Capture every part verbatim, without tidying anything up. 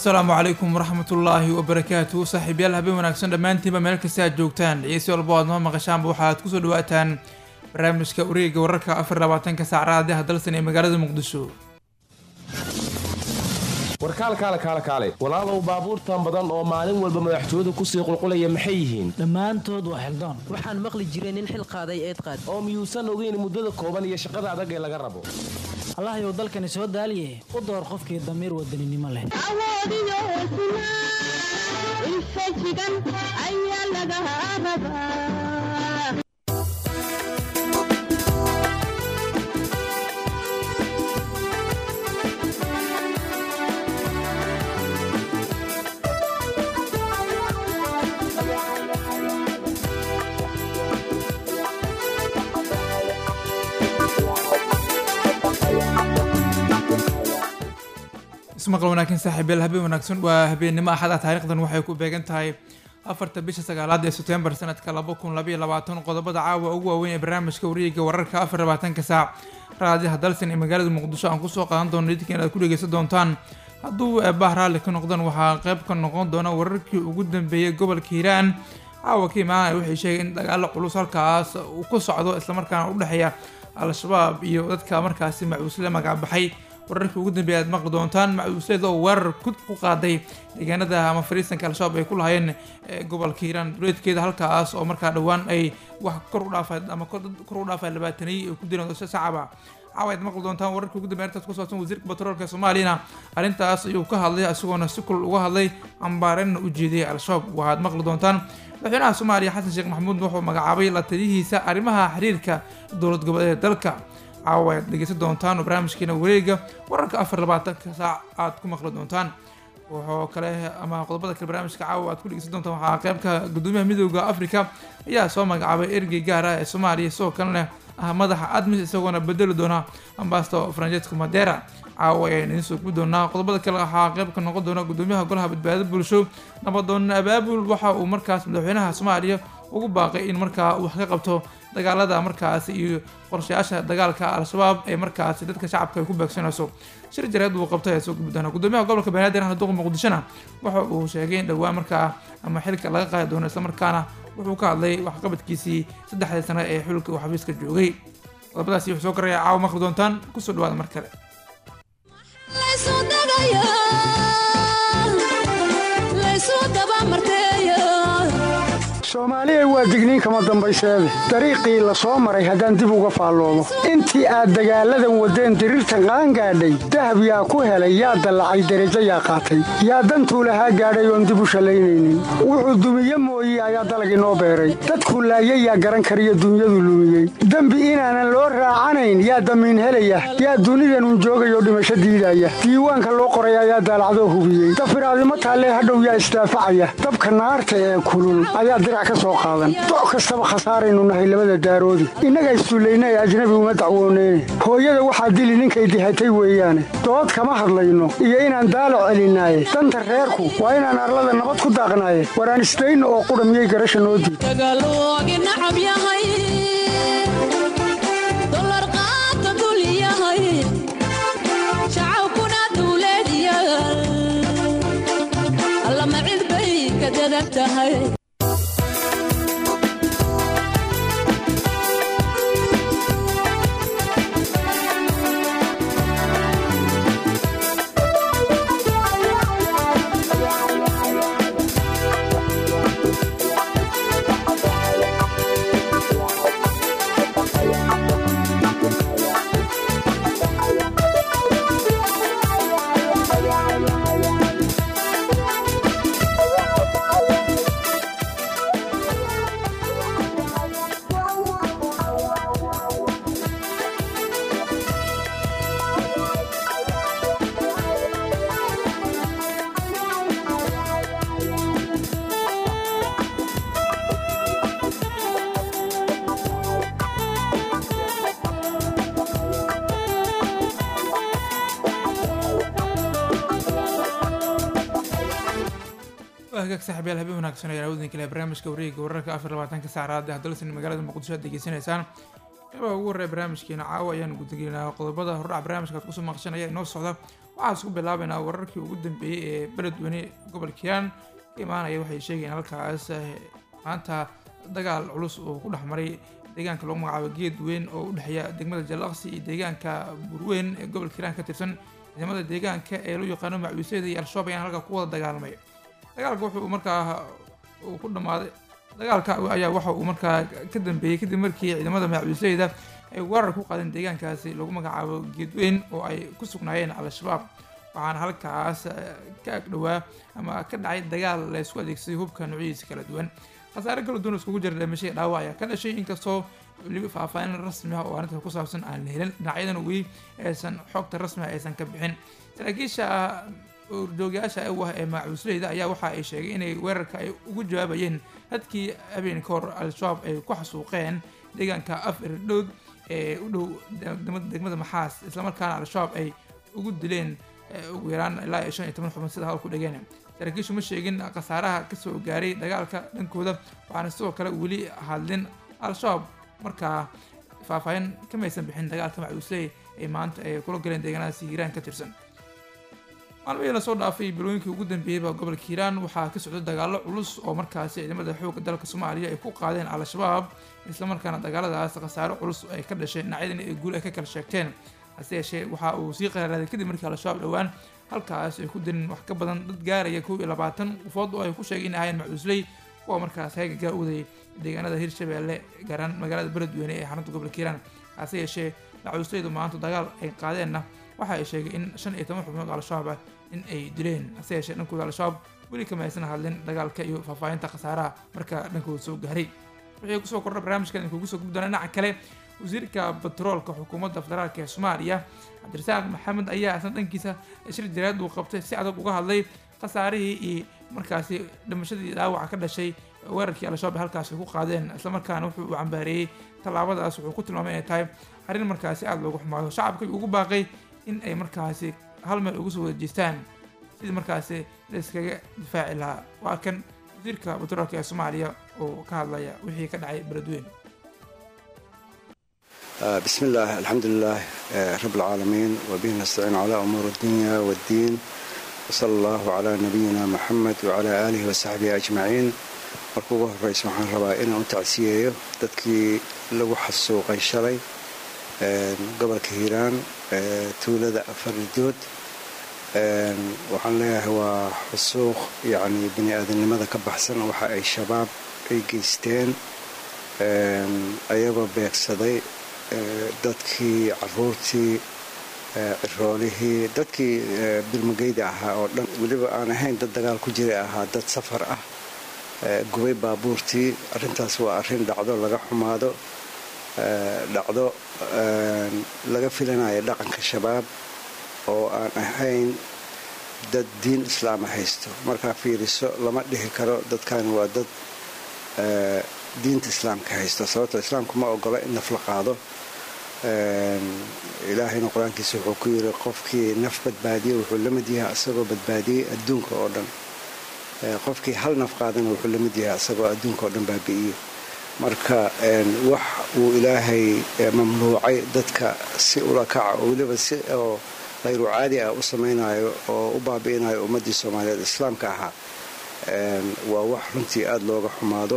السلام عليكم ورحمة الله وبركاته صاحب يلا هبي وناكسون دمانتي بملك الساعة جوجتان عيسى والبعض نوم مغشان بوحات كسو دواتان برامج كوريق وركا أفر رباطان كساعرات ده هدلسني مقالة مقدسو warkaal kaale kaale kaale walaalow baabuurtan badan oo maalin walba madaxtooyadu ku sii qulqulaya maxay yihiin dhammaantood waa xildaan waxaan maqli jiray nin xil qaaday eed qaad oo miyuusan ogeyn muddada kooban iyo shaqada adag ee laga rabo allah yow dalkani soo daaliye u door qofkii damiir wadaninimo leh awoodiyo hesnaa infajigan ayaa laga rabaa اسمقل وناكن صاحب الهبي وناكسون وهبي نما أحد تاريخنا وحي ku beegan tahay afarta bisha sagaalaad ee September sanadka laba kun laba iyo labaatan qodobada caawa ugu waaweyn ee barnaamijka wareegga wararka afar iyo labaatanka saac raadiyaha dalsan ee magaalada Muqdisho aan ku soo qaadan doono idinka inaad ku dhageysan doontaan hadduu bahraale ka noqdaan waxaa qayb ka noqon doona wararkii ugu dambeeyay gobolka Hiiraan caawa kiimaha waxay sheegeen in dagaal culus halkaas uu ku socdo isla markaana u dhaxeeya al-shabaab iyo dadka markaasi macuusle magac baxay wararkii ugu dambeeyay aad maqli doontaan macuusleed oo weerar ku qaaday deegaanada ama fariisanka al-shabaab ay ku lahaayeen gobolka Hiiraan duleedkeeda halkaas oo markaa dhawaan ay wax kor u dhaafay ama kor u dhaafay labaatan ay ku dileen oo shacab caawaad maqli doontaan wararkii ugu dambeeyay intaas ku saabsan wasiirka batroolka Soomaaliya arrintaas ayuu ka hadlay isagoona si kul uga hadlay ambaarin u jeediyay al-shabaab waxaad maqli doontaan madaxweynaha Soomaaliya Xasan Sheekh Maxamuud wuxuu magacaabay la taliyihiisa arrimaha xiriirka dowlad goboleedyada dalka caawaad dhegeysan doontaan barnaamijkeena wareegga wararka afar iyo labaatanka saac aad ku maqli doontaan wuxuu kale ama qodobada kale barnaamijka caawa aad ku dhegeysan doontaan waxaa qaybka gudoomiyaha midowga Afrika ayaa soo magacaabay ergey gaar ah ee Soomaaliya soo kalena ah madaxa admis isagoona bedeli doona ambassador Francesco Madera caawa ayaan idin soo gudbi doonaa qodobada kale waxaa qayb ka noqon doona gudoomiyaha golaha badbaadada bulsho nabadoon abaabul waxa uu markaas madaxweynaha Soomaaliya ugu baaqay in markaa wax ka qabto dagaalada markaas iyo qorshayaasha dagaalka al-shabaab ee markaas dadka shacabka ay ku beegsanayso shir jareed uu qabtay soo gudbidana gudoomiyaha gobolka Banaadir Handuuq Muqdishona waxa uu sheegay in dhawaan markaa ama xilka laga qaadi doono isla markaana wuxuu ka hadlay wax qabadkiisii saddexdii sano ee xulka uu xafiiska joogay qodobadaasi wuxuu soo karaya caawa maqli doontaan ku soo dhawaada mar kale soomaaliya waa digniin kama dambayseede dariiqii la soo maray haddaan dib uga faalloomo intii aad dagaalladan waddeen diriirtan qaan gaadhay dahab yaa ku helay yaa dallacay derajo yaa qaatay yaa dantuu lahaa gaadhay oon dib u shallaynaynin wuxuu dumiye mooye ayaa dalagii noo beeray dadkuu laayay yaa garan kariyo dunyadu lumiyey dembi inaanan loo raacanayn yaa damiin helaya yaa dunidanun joogayoo dhimasho diidaya diiwaanka loo qoray ayaa daalacdoo hubiyey dafiraadimo taallee hadhow yaa isdaafacaya dabka naarta ee kulul ayaa dirac doc kastaba khasaaraynu nahay labada daaroodi innaga isduulayna ee ajnabi uma dacwooneyne hooyada waxaa dili ninkay dihatay weeyaane dood kama hadlayno iyo inaan daalac celinaaye danta reerku waa inaan arlada nabad ku daaqnaaye waraan isdayno oo qudha miyay garasha noo diid hagaag saaxiibayaal habeen wanaagsan ayaa waddan kale barnaamijka wareegga wararka afar iyo labaatanka saacad ah dalsan magaalada Muqdisho aad degeysanaysaan qeybaha ugu horeeya barnaamijkeena caawa ayaan gudagelinaa qodobada hordhac barnaamijka aad kusoo maqashanaya inoo socda waxaan isku bilaabaynaa wararkii ugu dambeeyey ee beledweyne gobolka hiiraan ka imaanaya waxay sheegayeen halkaas maanta dagaal culus oo ku dhex maray deegaanka lagu magacaabo geed weyn oo u dhexeeya degmada jalaqsi iyo deegaanka burweyn ee gobolka hiiraan ka tirsan ciidamada deegaanka ee loo yaqaano macwiisyada iyo al-shabaab ayaan halkaa ku wada dagaalmay dagaalka wuxuu markaa uu ku dhammaaday dagaalka ayaa waxa uu markaa ka dambeeyey kadib markii ciidamada macwiisyada ay weerar ku qaadeen deegaankaasi lagu magacaabo geedweyn oo ay ku sugnaayeen al-shabaab waxaana halkaas ka agdhowaa ama ka dhacay dagaal la isku adeegsaday hubka noocyadiisa kala duwan khasaare kala duwan iskugu jira dhimasho iyo dhaawac ayaa ka dhashay inkastoo weliba faahfaahin rasmi ah oo arrinta ku saabsan aan la helin dhinacyadan weli aysan xogta rasmiga aysan ka bixin saraakiisha urjoogayaasha ah ee macwiisleyda ayaa waxa ay sheegay inay weerarka ay ugu jawaabayeen dadkii habeen ka hor al-shabaab ay ku xasuuqeen deegaanka af irdhood ee u dhow degmada maxaas islamarkaana al-shabaab ay ugu dileen ugu yaraan ilaa iyo shan iyo toban xubin sida halku dhigeen saraakiishu ma sheegin khasaaraha kasoo gaaray dagaalka dhankooda waxaana sidoo kale weli hadlin al-shabaab markaa faahfaahin kamaysan bixin dagaalka macwiisley ee maanta ay kula galeen deegaanadaasi hiiraan ka tirsan maalmihii lasoo dhaafay bilooyinkii ugu dambeeyeyba gobolka hiiraan waxaa ka socday dagaallo culus oo markaasi ciidamada xoogga dalka soomaaliya ay ku qaadeen al-shabaab islamarkaana dagaaladaas khasaaro culus ay ka dhashay dhinacyadan ay guul ay ka kala sheegteen hase yeeshee waxa uu sii qararaaday kadib markii al-shabaab dhowaan halkaas ay ku dirin wax ka badan dad gaaraya kow iyo labaatan qofood oo ay ku sheegay in ahayn macwiisley kuwa markaas heegaga uday deegaanada hirshabeelle gaaraan magaalada beledweyne ee xarunta gobolka hiiraan hase yeeshee macwiisleydu maanta dagaal ay qaadeenna waxa ay sheegay in shan iyo toban xubnood al-shabaab ah in ay dileen hase yeeshee dhankooda al-shabaab weli kama aysan hadlin dagaalka iyo faahfaahinta khasaaraha marka dhankooda soo gaaray wixii kusoo kordha barnaamijkan idinkugu soo gudbi doona dhinaca kale wasiirka batroolka xukuumadda federaalk ee soomaaliya cabdirasaaq maxamed ayaa isna dhankiisa shir jaraad uu qabtay si adag uga hadlay khasaarihii iyo markaasi dhimashadii dhaawaca ka dhashay weerarkii al-shabaab halkaasi ku qaadeen islamarkaana wuxuu u cambaareeyey tallaabadaas wuxuu ku tilmaamay inay tahay arrin markaasi aada loogu xumaado shacabka ugu baaqay in ay markaasi hal meel ugu soo wada jeestaan sidii markaasi la iskaga difaaci lahaa waa kan wasiirka batroolka ee soomaaliya oo ka hadlaya wixii ka dhacay beledweyne بسم الله الحمد لله رب العالمين وبه نستعين على أمور الدنيا والدين وصلى الله على نبينا محمد وعلى آله وصحبه أجمعين markuu ugu horeysa waxaan rabaa inaan u tacsiyeeyo dadkii lagu xasuuqay shalay gobolka hiiraan tuulada afaridood waxaan leeyahay waa xusuuq yacni bini aadamnimada ka baxsan waxa ay shabaab ay geysteen ayagoo beegsaday dadkii caruurtii ciroolihii dadkii bilmageyda ahaa oo dhan weliba aan ahayn dad dagaal ku jira ahaa dad safar ah gubay baabuurtii arrintaas waa arrin dhacdo laga xumaado dhacdo laga filanayo dhaqanka shabaab oo aan ahayn dad diin islaama haysto markaa fiiriso lama dhihi karo dadkan waa dad diinta islaamka haysto sababto islaamku ma ogola in naf la qaado ilaahayna qur-aankiisa wuxuu ku yiri qofkii naf badbaadiye wuxuu la mid yahay asagoo badbaadiyey adduunka oo dhan qofkii hal naf qaadana wuxuu la mid yahay asagoo adduunka oo dhan baabi'iyey marka wax uu ilaahay mamnuucay dadka si ula kaca oo weliba si oo hayru caadi ah u samaynayo oo u baabi'inayo ummaddii soomaaliyeed islaamka ahaa waa wax runtii aada looga xumaado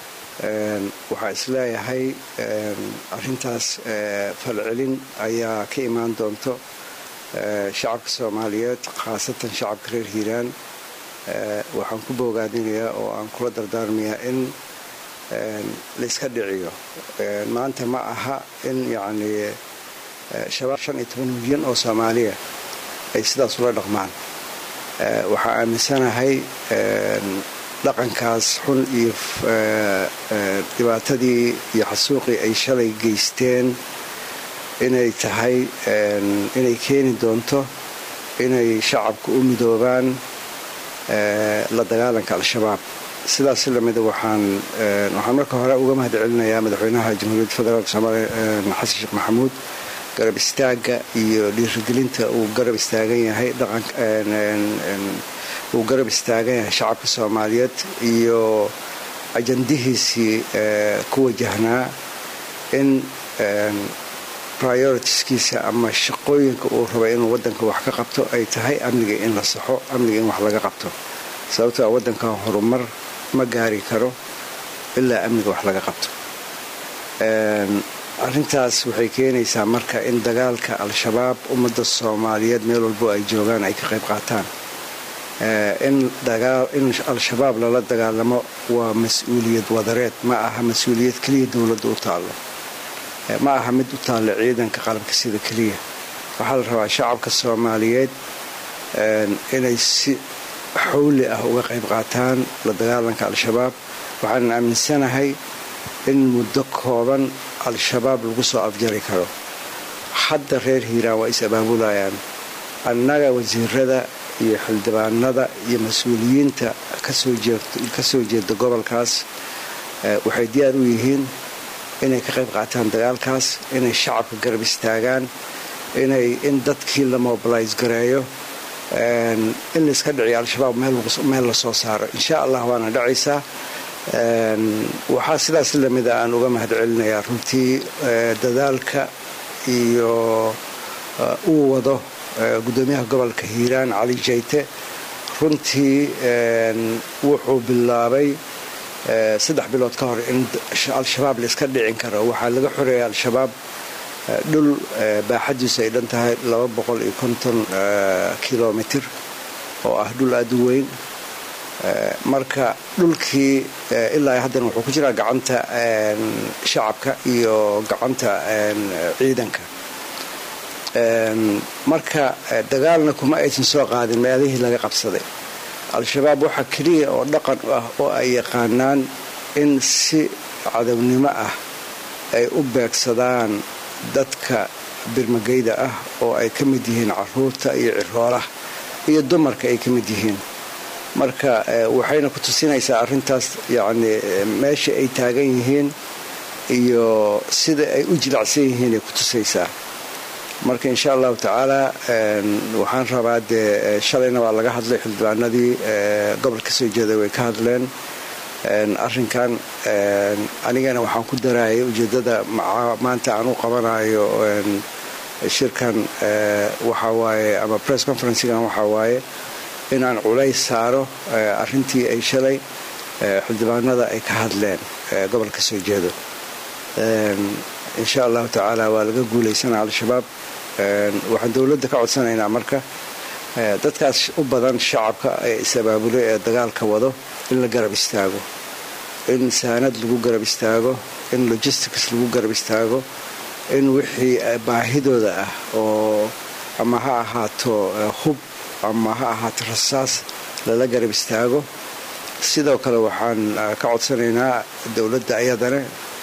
waxaa isleeyahay arrintaas falcelin ayaa ka imaan doonto shacabka soomaaliyeed khaasatan shacabka reer hiiraan waxaan ku boogaadinayaa oo aan kula dardaarmayaa in layska dhiciyo maanta ma aha in yacni shabaab shan iyo toban milyan oo soomaaliya ay sidaas ula dhaqmaan waxaa aaminsanahay dhaqankaas xun iyo dhibaatadii iyo xasuuqii ay shalay geysteen inay tahay inay keeni doonto inay shacabku u midoobaan la dagaalanka al-shabaab sidaas lamida waxaan waxaan marka hore uga mahad celinayaa madaxweynaha jamhuuriyadda federaalk soomaaliya xasan sheekh maxamuud garab istaaga iyo dhiirigelinta uu garab istaagan yahay dhaqan uu garab istaagan yahay shacabka soomaaliyeed iyo ajandihiisii ku wajahnaa in prioritiskiisa ama shaqooyinka uu raba inuu waddanka wax ka qabto ay tahay amniga in la saxo amniga in wax laga qabto sababtoo waddanka horumar ma gaari karo ilaa amniga wax laga qabto arrintaas waxay keenaysaa marka in dagaalka al-shabaab ummadda soomaaliyeed meel walbo ay joogaan ay ka qayb qaataan in al-shabaab lala dagaalamo waa mas-uuliyad wadareed ma aha mas-uuliyad keliya dowladda u taallo ma aha mid u taalla ciidanka qalabka sida keliya waxaa la rabaa shacabka soomaaliyeed inay si xawli ah uga qayb qaataan la dagaalanka al-shabaab waxaan aaminsanahay in muddo kooban al-shabaab lagu soo afjari karo hadda reer hiiraan waa is abaabulayaan annaga wasiirada iyo xildhibaanada iyo mas-uuliyiinta ka soo jeeda gobolkaas waxay diyaar u yihiin inay ka qayb qaataan dagaalkaas inay shacabka garab istaagaan inay in dadkii la mobilise gareeyo in layska dhiciyo al-shabaab meel la soo saaro insha allah waana dhacaysaa waxaa sidaas lamida aan uga mahad celinayaa runtii dadaalka iyo uu wado gudoomiyaha gobolka hiiraan cali jayte runtii wuxuu bilaabay saddex bilood ka hor in al-shabaab layska dhicin karo waxaa laga xoreeyay al-shabaab dhul baaxadiisu ay dhan tahay laba boqol iyo konton kilomitir oo ah dhul aad u weyn marka dhulkii ilaa haddana wuxuu ku jiraa gacanta shacabka iyo gacanta ciidanka marka dagaalna kuma aysan soo qaadin meelihii laga qabsaday al-shabaab waxaa keliya oo dhaqan ah oo ay yaqaanaan in si cadownimo ah ay u beegsadaan dadka birmageyda ah oo ay ka mid yihiin caruurta iyo ciroolaha iyo dumarka ay ka mid yihiin marka waxayna ku tusinaysaa arrintaas yacni meesha ay taagan yihiin iyo sida ay u jilacsan yihiin ay ku tusaysaa marka insha allahu tacaala waxaan rabaa dee shalayna waa laga hadlay xildhibaanadii gobolka soo jeeday way ka hadleen arrinkan anigana waxaan ku daraayay ujeeddada maanta aan u qabanayo shirkan waxaa waaye ama press conferencegan waxaa waaye inaan culays saaro arrintii ay shalay xildhibaanada ay ka hadleen gobolka soo jeedo insha allahu tacaala waa laga guulaysanaa al-shabaab waxaan dowladda ka codsanaynaa marka dadkaas u badan shacabka ee is-abaabulay ee dagaalka wado in la garab istaago in saanad lagu garab istaago in logistics lagu garab istaago in wixii baahidooda ah oo ama ha ahaato hub ama ha ahaato rasaas lala garab istaago sidoo kale waxaan ka codsanaynaa dowladda ayadana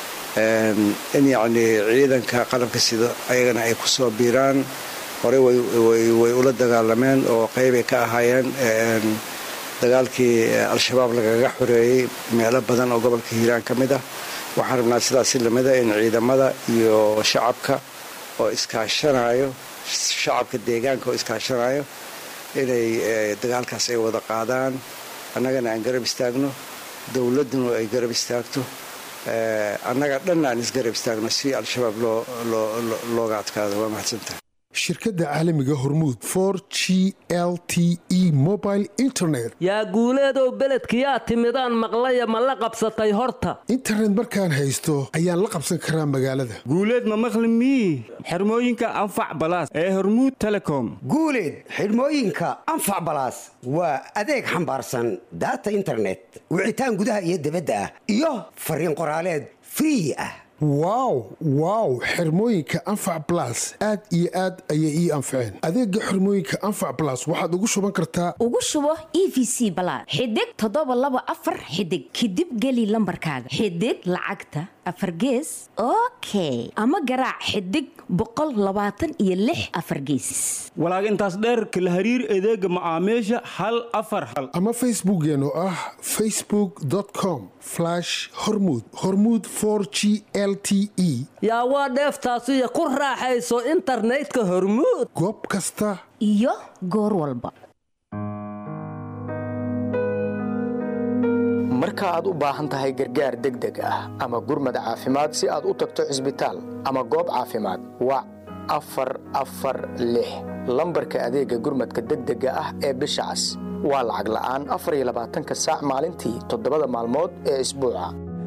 in yacni ciidanka qalabka sida ayagana ay ku soo biiraan horey way ula dagaalameen oo qaybay ka ahaayeen dagaalkii al-shabaab lagaga xoreeyey meelo badan oo gobolka hiiraan ka mid ah waxaan rabnaa sidaasi lamida in ciidamada iyo shacabka oo iskaashanayo shacabka deegaanka oo iskaashanayo inay dagaalkaas ay wada qaadaan annagana aan garab istaagno dowladduna ay garab istaagto annaga dhanna aan isgarab istaagno si al-shabaab looga adkaado waa mahadsantahay shirkadda caalamiga hormuud for g l t e mobile internet yaa guuleedow beledkiyaa timidaan maqlaya ma la qabsatay horta internet markaan haysto ayaan la qabsan karaa magaalada guuleed ma maqli mii xirmooyinka anfac balaas ee hormuud telecom guuleed xirmooyinka anfac balaas waa adeeg xambaarsan daata internet wicitaan gudaha iyo dibadda ah iyo fariin qoraaleed free ah wow wow xirmooyinka anfac blas aad iyo aad ayay ii anfaceen adeega xirmooyinka anfac blas waxaad ugu shuban kartaa ugu shubo e v c balaad xidig toddoba laba afar xidig kadib geli lambarkaaga xidig lacagta afar gees okay ama garaac xidig boqol labaatan iyo lix afar gees walaag intaas dheer kala hariir adeega macaamiisha hal afar hal ama facebookeen oo ah facebook.com slash hormuud hormuud for g l t e yaa waa dheeftaasiyo ku raaxayso internetka hormuud goob kasta iyo goor walba mar marka aad u baahan tahay gargaar degdeg ah ama gurmad caafimaad si aad u tagto cisbitaal ama goob caafimaad wac afar afar lix lambarka adeega gurmadka degdega ah ee bisha cas waa lacag la'aan afar iyo labaatanka saac maalintii toddobada maalmood ee isbuuca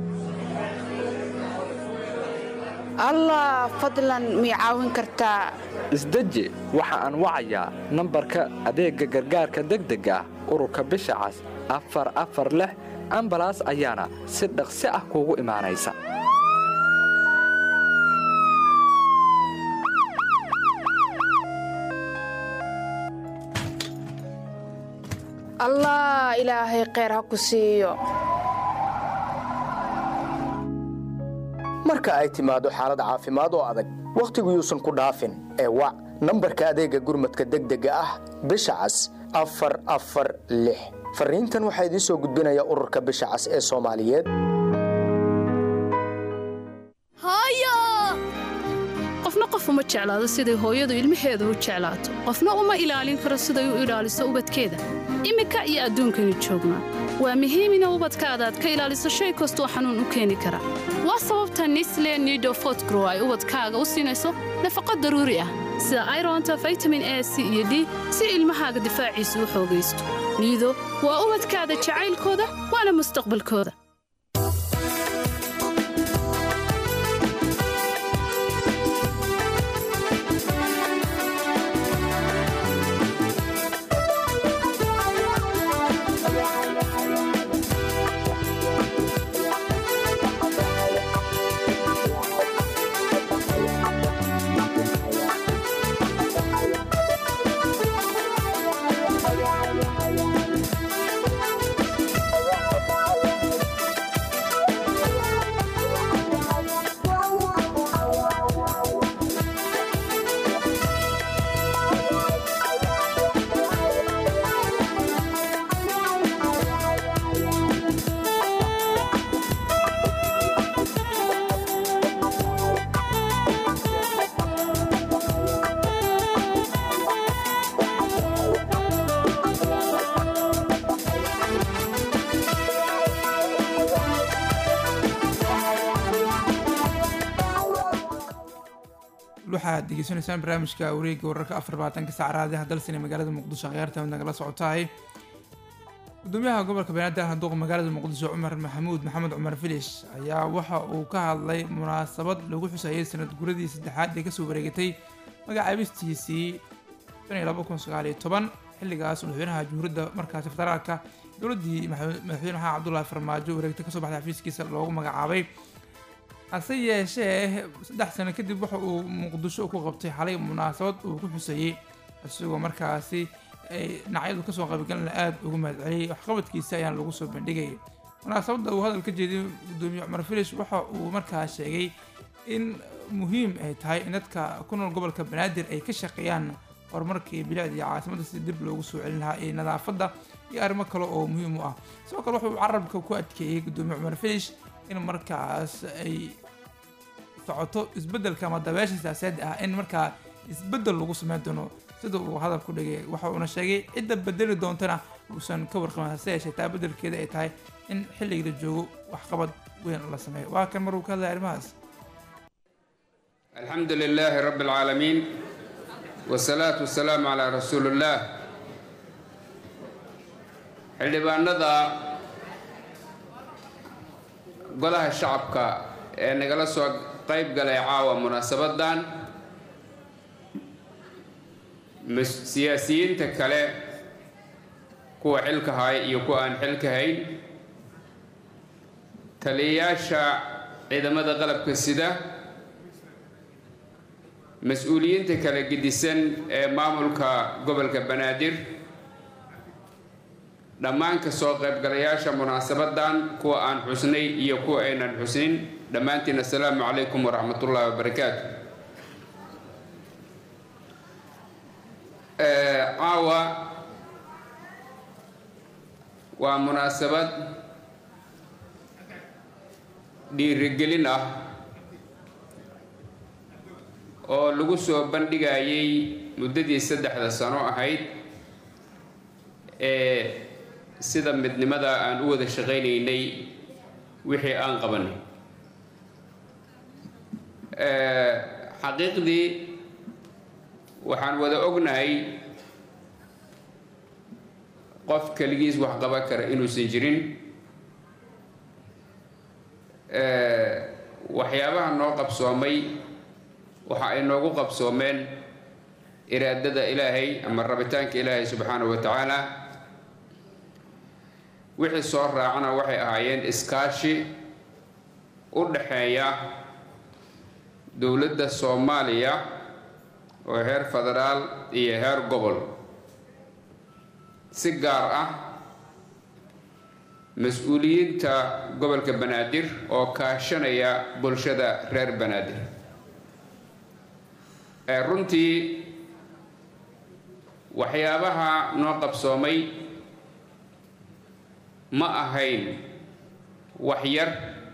allah fadlan mii caawin kartaa isdeji waxa aan wacayaa nambarka adeegga gargaarka degdega ah ururka bisha cas afar afar lix ambalaas ayaana si dhaqsi ah kuugu imaanaysa allah ilaahay kheyr ha ku siiyo marka ay timaado xaalad caafimaad oo adag wakhtigu yuusan ku dhaafin ee wac nambarka adeegga gurmadka degdega ah bisha cas afar afar lix fariintan waxaa idiin soo gudbinaya ururka bisha cas ee Soomaaliyeed hooyo qofna qof uma jeclaado sidii hooyadu ilmaheedu u jeclaato qofna uma ilaalin karo siday u ilaaliso ubadkeeda imika iyo adduunkani joognaa waa muhiim in ubadkaada aad ka ilaaliso shay kastoo xanuun u keeni kara waa sababta Nestle Nido Fortgrow ay ubadkaaga u siinayso nafaqo daruuri ah sida ironta vitamin A C iyo D si ilmahaaga difaaciisu u xoogaysto Nido waa ubadkaada jacaylkooda waana mustaqbalkooda waxaad degeysanaysaan barnaamijka wareegga wararka afar iyo labaatanka saac raadiyaha dalsani magaalada muqdisho khiyaarta nagala socotahay gudoomiyaha gobolka banaadir handuuq magaalada muqdisho cumar maxamuud maxamed cumar filish ayaa waxa uu ka hadlay munaasabad lagu xusayay sanad guradii saddexaad ee kasoo wareegatay magacaabistiisii laba kun sagaal iyo toban xilligaas madaxweynaha jumhuuriyadda markaasi federaalka dowladdii madaxweyne maxamed cabdullaahi farmaajo wareegtay kasoo baxday xafiiskiisa loogu magacaabay hase yeeshee saddex sano kadib waxa uu muqdisho ku qabtay xalay munaasabad uu ku xusayey isagoo markaasi ay dhinacyadu kasoo qaybgalan aada ugu mahadceliyey waxqabadkiisa ayaan lagu soo bandhigayay munaasabadda uu hadal ka jeediyey gudoomiye cumar filish waxa uu markaa sheegay in muhiim ay tahay in dadka ku nool gobolka banaadir ay ka shaqeeyaan horumarkii bilicda iyo caasimadda si dib loogu soo celin lahaa iyo nadaafadda iyo arrimo kale oo muhiim u ah sidoo kale wuxuu carabka ku adkeeyey gudoomiye cumar filish in markaas ay socoto isbeddelka ama dabeesha siyaasadeed ah in markaa isbeddel lagu sameyn doono sida uu hadal ku dhigay waxa uuna sheegay cidda bedeli doontana uusan ka warqabin hase yeeshee taa beddelkeeda ay tahay in xilligeeda joogo waxqabad weyn la sameeyo waa kan maruu ka hadlaya arrimahaas alxamdu lilaahi rabbi alcaalamiin wasalaatu wasalaamu calaa rasuulillaah xildhibaanada golaha shacabka ee nagala soo qayb galay caawa munaasabadan siyaasiyiinta kale kuwa xilka haya iyo kuwa aan xilka hayn taliyayaasha ciidamada qalabka sida mas-uuliyiinta kala gedisan ee maamulka gobolka banaadir dhammaan ka soo qaybgalayaasha munaasabadan kuwa aan xusnay iyo kuwa aynan xusnin dhammaantiin assalaamu calaykum waraxmatullaahi wabarakaatu caawa waa munaasabad dhiirigelin ah oo lagu soo bandhigayay muddadii saddexda sano ahayd ee sida midnimada aan u wada shaqaynaynay wixii aan qabanay xaqiiqdii waxaan wada ognahay qof kaligiis wax qaban kara inuusan jirin waxyaabaha noo qabsoomay waxa ay noogu qabsoomeen iraadada ilaahay ama rabitaanka ilaahay subxaanahu wa tacaala wixii soo raacana waxay ahaayeen iskaashi u dhaxeeya dowladda Soomaaliya oo heer federaal iyo heer gobol si gaar ah mas'uuliyiinta gobolka Banaadir oo kaashanaya bulshada reer Banaadir ee runtii waxyaabaha noo qabsoomay ma ahayn wax yar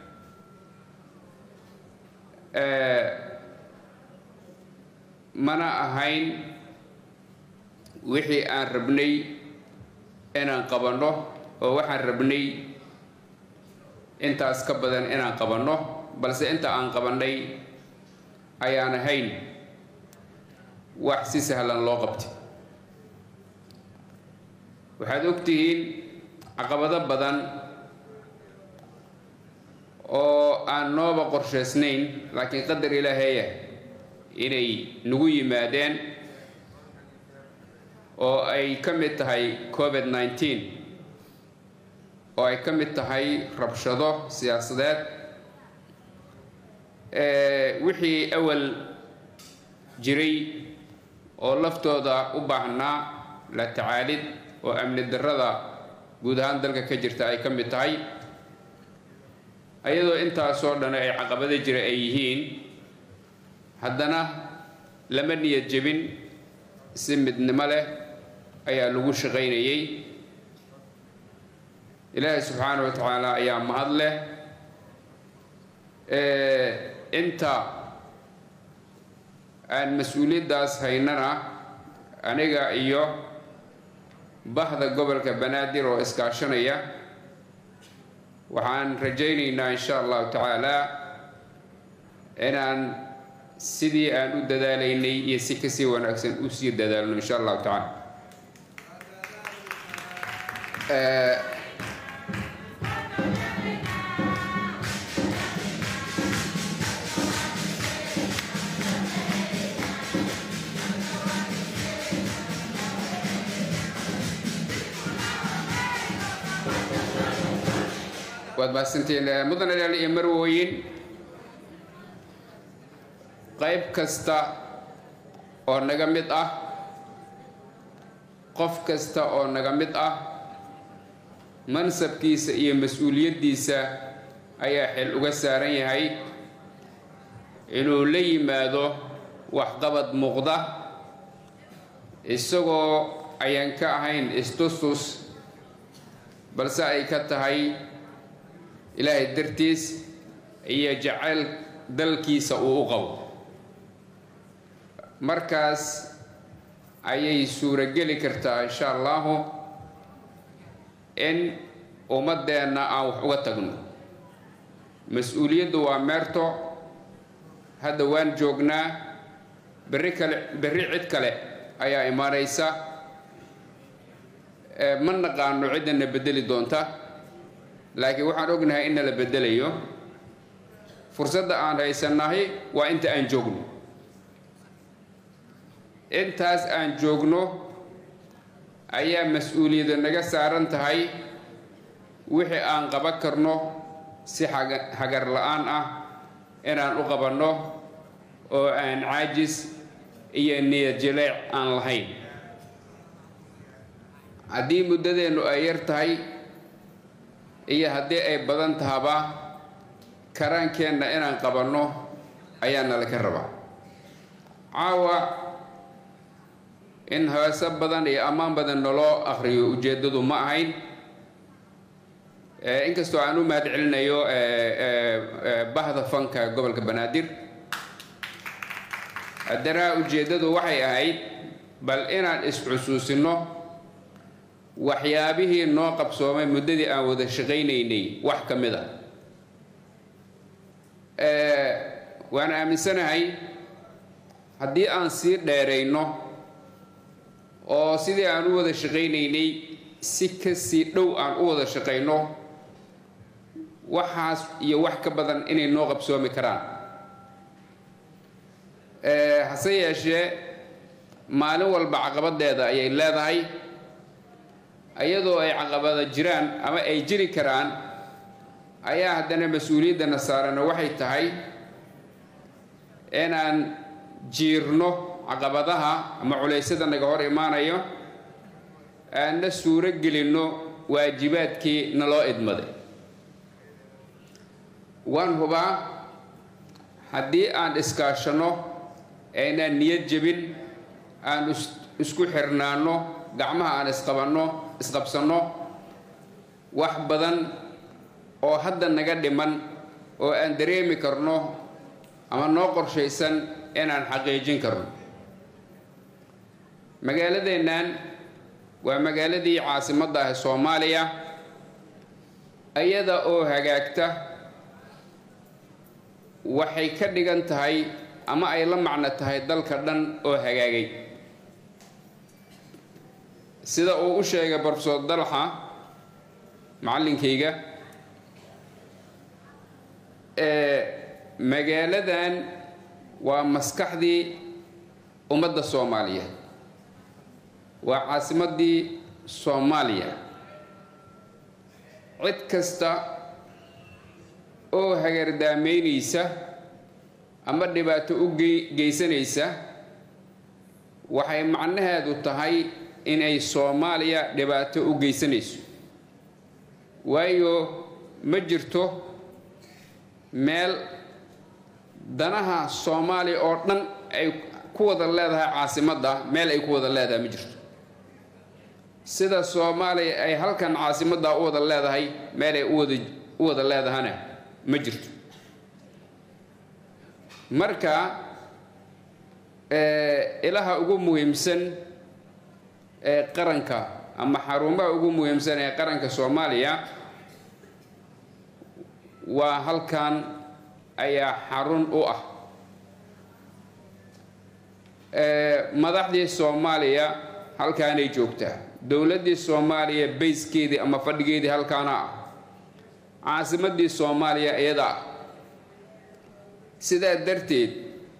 mana ahayn wixii aan rabnay inaan qabanno oo waxaan rabnay intaas ka badan inaan qabanno balse inta aan qabannay ayaan ahayn wax si sahlan loo qabtay waxaad ogtihiin caqabado badan oo aan nooba qorshaysnayn laakiin qadar ilaahaya inay nagu yimaadeen oo ay ka mid tahay covid nineteen oo ay ka mid tahay rabshado siyaasadeed wixii awal jiray oo laftooda u baahnaa la tacaalid oo amni darrada guud ahaan dalka ka jirta ay ka mid tahay ayadoo intaasoo dhan ay caqabado jira ay yihiin haddana lama niyad jebin si midnimo leh ayaa lagu shaqaynayay ilaahay subxaanahu wa tacaala ayaa mahad leh inta aan mas-uuliyaddaas haynana aniga iyo bahda gobolka Banaadir oo iskaashanaya waxaan rajaynaynaa insha allahu tacaala inaan sidii aan u dadaalaynay iyo si kasii wanaagsan u sii dadaalno insha allahu tacaala waad mahadsantiin mudanayaal iyo marwooyin qayb kasta oo naga mid ah qof kasta oo naga mid ah mansabkiisa iyo mas-uuliyaddiisa ayaa xil uga saaran yahay inuu la yimaado waxqabad muuqda isagoo ayaan ka ahayn istustus balse ay ka tahay ilaahay dartiis iyo jacayl dalkiisa uu u qabo markaas ayay suurageli kartaa insha allahu in ummadeenna aan wax uga tagno mas-uuliyaddu waa meerto hadda waan joognaa berri kale berri cid kale ayaa imaanaysa ma naqaano ciddana bedeli doonta laakiin waxaan ognahay in la bedelayo fursadda aan haysanahay waa inta aan joogno intaas aan joogno ayaa mas-uuliyadda naga saaran tahay wixii aan qaban karno si hagar la-aan ah inaan u qabanno oo aan caajis iyo niyad jaleec aan lahayn haddii muddadeennu ay yar tahay iyo haddii ay badan tahaba karaankeenna inaan qabanno ayaa nala ka rabaa caawa in heeso badan iyo ammaan badan naloo akhriyo ujeeddadu ma ahayn inkastoo aan u mahad celinayo bahda fanka gobolka Banaadir haddana ujeeddadu waxay ahayd bal inaan is-xusuusino waxyaabihii noo qabsoomay muddadii aan wada shaqaynaynay wax ka mid a waan aaminsanahay haddii aan sii dheerayno oo sidii aan u wada shaqaynaynay si ka sii dhow aan u wada shaqayno waxaas iyo wax ka badan inay noo qabsoomi karaan hase yeeshee maalin walba caqabadeeda ayay leedahay iyadoo ay caqabada jiraan ama ay jiri karaan ayaa haddana mas-uuliyaddana saarana waxay tahay inaan jiirno caqabadaha ama culeysyada naga hor imaanayo aanna suuro gelinno waajibaadkii naloo idmaday waan hubaa haddii aan iskaashanno aynaan niyad jebin aan isku xirnaanno gacmaha aan isqabanno isqabsanno wax badan oo hadda naga dhiman oo aan dareemi karno ama noo qorshaysan inaan xaqiijin karno magaaladeennan waa magaaladii caasimadda ah Soomaaliya ayada oo hagaagta waxay ka dhigan tahay ama ay la macno tahay dalka dhan oo hagaagay sida uu u sheegay Professor Dalxa macallinkayga ee magaaladan waa maskaxdii ummadda Soomaaliyeed waa caasimadii Soomaaliya cid kasta oo hagardaameynaysa ama dhibaato u geysanaysa waxay macnaheedu tahay inay Soomaaliya dhibaato u geysanayso waayo ma jirto meel danaha Soomaaliya oo dhan ay ku wada leedahay caasimadda meel ay ku wada leedahay ma jirto sida Soomaaliya ay halkan caasimadda u wada leedahay meel ay u wada u wada leedahana ma jirto marka ee ilaha ugu muhiimsan ee qaranka ama xarumaha ugu muhiimsan ee qaranka Soomaaliya waa halkan ayaa xarun u ah ee madaxdii Soomaaliya halkaan ay joogtaa dawladdii Soomaaliya bayskeedii ama fadhigeedii halkaana ah caasimadii Soomaaliya iyada ah sidaa darteed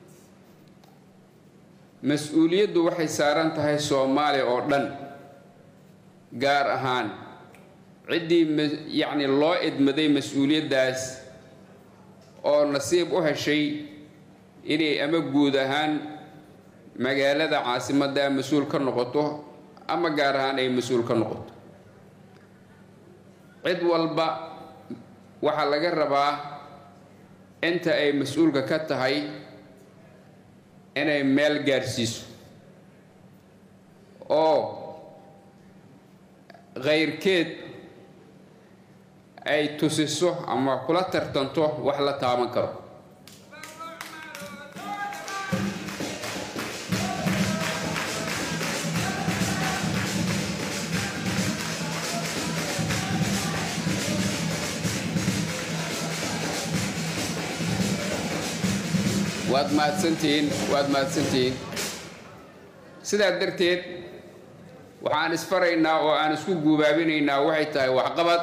mas-uuliyaddu waxay saaran tahay Soomaaliya oo dhan gaar ahaan ciddii yacni loo idmaday mas-uuliyaddaas oo nasiib u heshay inay ama guud ahaan magaalada caasimadda mas-uul ka noqoto ama gaar ahaan ay mas-uul ka noqoto cid walba waxaa laga rabaa inta ay mas-uulka ka tahay inay meel gaarsiiso oo qayrkeed ay tusiso ama kula tartanto wax la taaban karo waad mahadsantihiin waad mahadsantihiin sidaa darteed waxaan isfaraynaa oo aan isku guubaabinaynaa waxay tahay waxqabad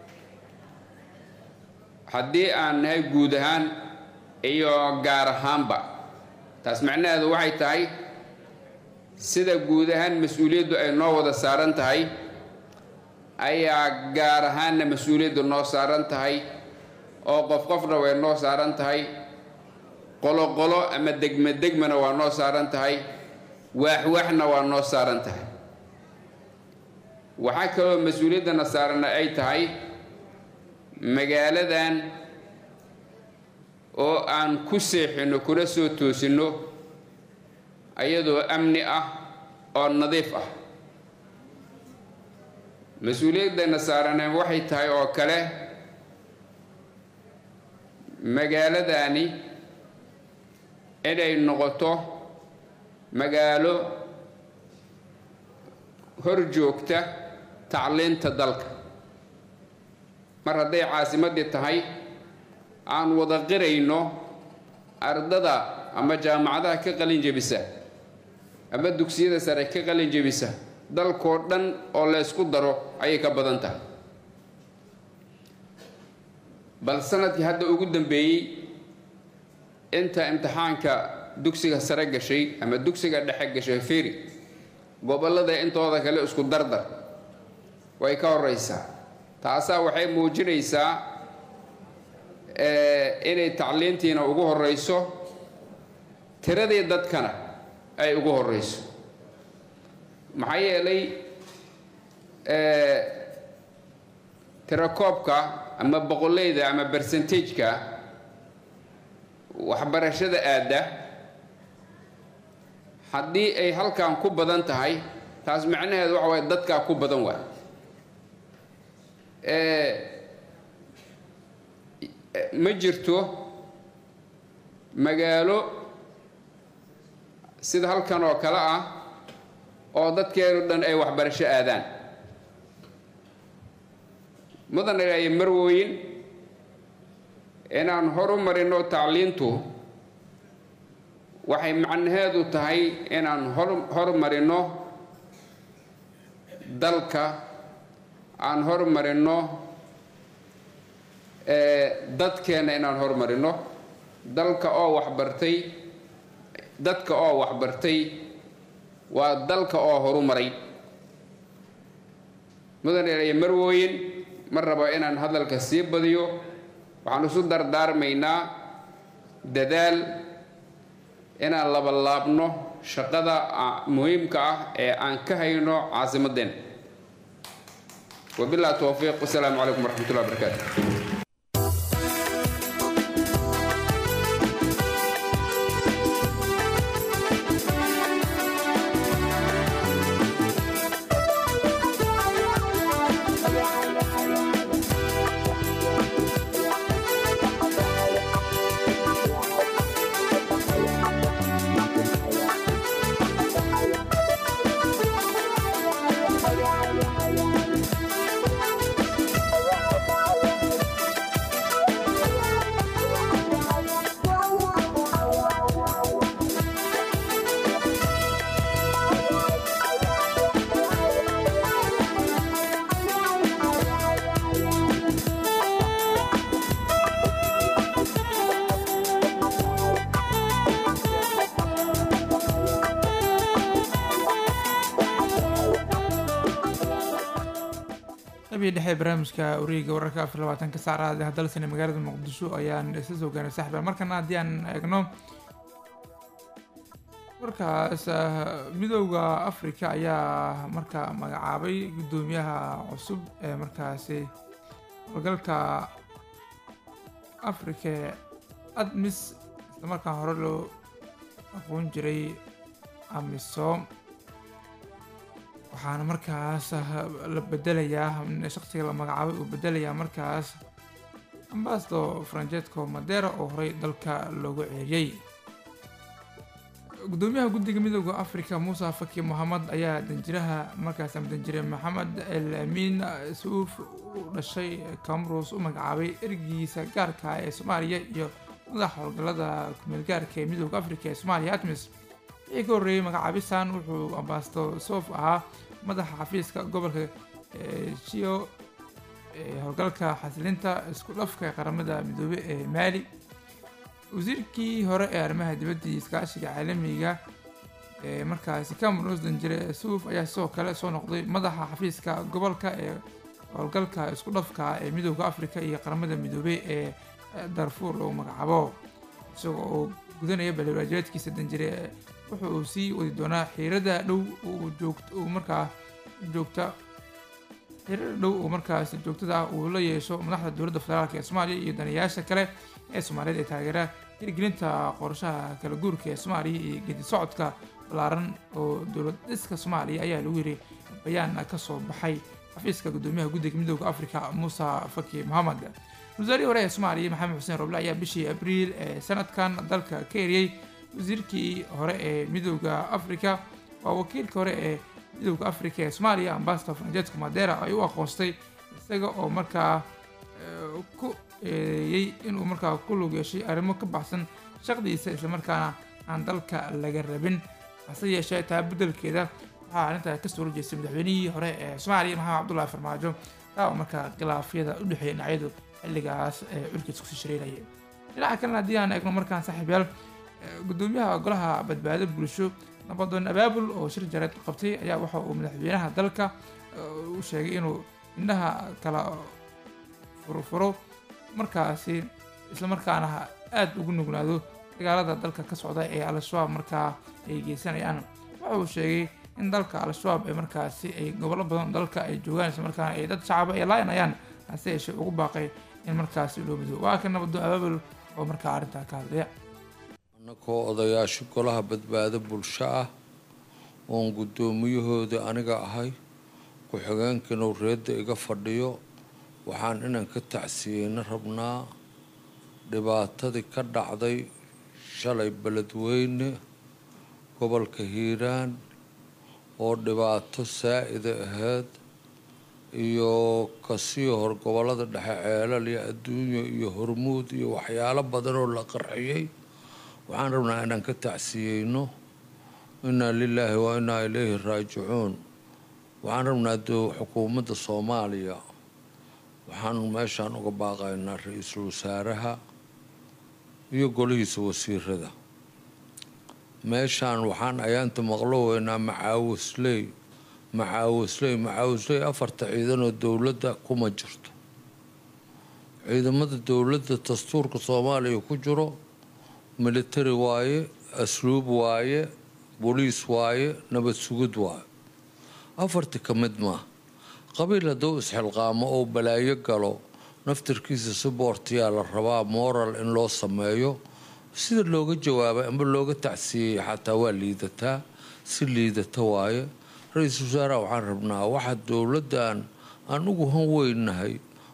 haddii aan nahay guud ahaan iyo gaar ahaanba taas macnaheedu waxay tahay sida guud ahaan mas-uuliyaddu ay noo wada saaran tahay ayaa gaar ahaanna mas-uuliyaddu noo saaran tahay oo qof qofna way noo saaran tahay qolo qolo ama degme degmana waa noo saaran tahay waax waaxna waa noo saaran tahay waxaa kaloo mas-uuliyaddana saarana ay tahay magaaladan oo aan ku seexino kuna soo toosinno ayadoo amni ah oo nadiif ah mas-uuliyaddana saarana waxay tahay oo kale magaaladani inay noqoto magaalo hor joogta tacliinta dalka mar hadday caasimaddii tahay aan wada qirayno ardada ama jaamacadaha ka qalin jebisa ama dugsiyada sare ka qalin jebisa dalkoo dhan oo la isku daro ayay ka badan tahay bal sanadkii hadda ugu dambeeyey inta imtixaanka dugsiga sare gashay ama dugsiga dhexe gashay fiiri gobollada intooda kale isku dardar way ka horeysaa taasaa waxay muujinaysaa inay tacliintiina ugu horeyso tiradii dadkana ay ugu horeyso maxaa yeelay tirakoobka ama boqoleyda ama percentage-ka waxbarashada aadda haddii ay halkan ku badan tahay taas macnaheedu waxa waye dadkaa ku badan waay ma jirto magaalo sida halkan oo kale ah oo dadkeedu dhan ay waxbarasho aadaan mudan ilaahay marwooyin inaan horu marino tacliintu waxay macnaheedu tahay inaan horumarino dalka aan horumarino dadkeena inaan horumarino dalka oo waxbartay dadka oo waxbartay waa dalka oo horumaray mudan ilaahay marwooyin ma rabo inaan hadalka sii badiyo waxaan isu dardaarmaynaa dadaal inaan labalaabno shaqada muhiimka ah ee aan ka hayno caasimadeen wabillahi tawfiiq wasalaamu calaykum waraxmatullahi wabarakaatu dhexe barnaamijka wareegga wararka afar labaatanka saacada hadda sane magaalada muqdisho ayaan isla soo gaarnay saaxiib markana haddii aan eegno markaas midowda afrika ayaa markaa magacaabay guddoomiyaha cusub ee markaasi howlgalka afrika admis isla markaa hore loo aqoon jiray amisom waxaana markaas la bedelayaa shaqsiga la magacaabay uu bedelayaa markaas ambassador Francesco Madera oo horey dalka loogu ceeriyay gudoomiyaha guddiga midowga Afrika Musa Faki Mohamed ayaa danjiraha markaas ama danjire Maxamed El Amin Suuf u dhashay Camrose u magacaabay ergiisa gaarka ah ee Soomaaliya iyo madaxa howlgallada kumeel gaarka ee midowga Afrika ee Soomaaliya ATMIS ee ka horreeyay magacaabisan wuxuu ambassador Suuf ahaa madaxa xafiiska gobolka Chio howlgalka xasilinta isku dhafka qaramada midoobay ee Mali wasiirkii hore ee arrimaha dibadda iyo iskaashiga caalamiga ee markaasi Camrose danjire Suuf ayaa sidoo kale soo noqday madaxa xafiiska gobolka ee howlgalka isku dhafka ee midowga Afrika iyo qaramada midoobay ee Darfur oo magacaabo isagoo oo gudanaya balwaajibaadkiisa danjire wuxuu sii wadi doonaa xiirada dhow uu joogto uu markaa joogta xiirada dhow uu markaas joogtada uu la yeesho madaxda dowladda federaalka ee Soomaaliya iyo danayaasha kale ee Soomaaliyeed ee taageera hirgelinta qorshaha kala guurka ee Soomaaliya iyo geedi socodka ballaaran oo dowlad dhiska Soomaaliya ayaa lagu yiri bayaan ka soo baxay xafiiska gudoomiyaha guddiga midowga Afrika Musa Faki Mohamed wasiirkii hore ee Soomaaliya Maxamed Xuseen Roble ayaa bishii Abriil ee sanadkan dalka ka eriyay wasiirkii hore ee midowga Afrika waa wakiilka hore ee midowda afrika ee soomaaliya ambassador francisco madera ay u aqoonstay isaga oo markaa ku eedeeyey inuu markaa ku lug yeeshay arrimo ka baxsan shaqdiisa islamarkaana aan dalka laga rabin hase yeeshee taa beddelkeeda waxaa arrintaa kasoo horjeestay madaxweynihii hore ee soomaaliya maxamed cabdullaahi farmaajo taa oo markaa khilaafyada u dhexeeya dhinacyadu xilligaas ee culkiis kusii shareynayay dhinaca kalena haddii aan eegno markaan saaxiibyaal gudoomiyaha golaha badbaado bulsho nabadoon abaabul oo shir jareed qabtay ayaa waxa uu madaxweynaha dalka u sheegay inuu indhaha kala furfuro markaasi islamarkaana aada ugu nuglaado dagaalada dalka ka socda ee al-shabaab markaa ay geysanayaan waxa uu sheegay in dalka al-shabaab ee markaasi ay gobollo badan dalka ay joogaan islamarkaana ay dad shacaba ay laayanayaan hase yeeshee ugu baaqay in markaasi loo mido waa ka nabadoon abaabul oo markaa arrintaa ka hadlaya annagoo odayaasha golaha badbaado bulsho ah oon guddoomiyahooda aniga ahay ku-xigeenkiina reedda iga fadhiyo waxaan inaan ka tacsiyeyna rabnaa dhibaatadii ka dhacday shalay beledweyne gobolka hiiraan oo dhibaato saa'ida ahayd iyo kasii hor gobollada dhexe ceelal iyo adduunyo iyo hormuud iyo waxyaalo badan oo la qarxiyey waxaan rabnaa inaan ka tacsiyeyno innaa lilaahi wa innaa ilayhi raajicuun waxaan rabnaa doo xukuumadda soomaaliya waxaan meeshaan uga baaqaynaa ra-iisul wasaaraha iyo golihiisa wasiirada meeshaan waxaan ayaanta maqlo weynaa macaawisley macaawisley macaawisley afarta ciidanoo dowladda kuma jirto ciidamada dowladda dastuurka soomaaliya ku jiro military waaye asluub waaye boliis waaye nabad sugid waaye afarti ka mid maa qabiil hadduu isxilqaamo oo balaayo galo naftirkiisa siboortiyaa la rabaa moral in loo sameeyo sida looga jawaabay amba looga tacsiyey xataa waa liidataa si liidata waaye ra-iisul wasaaraha waxaan rabnaa waxa dowladdan aan ugu hanweynahay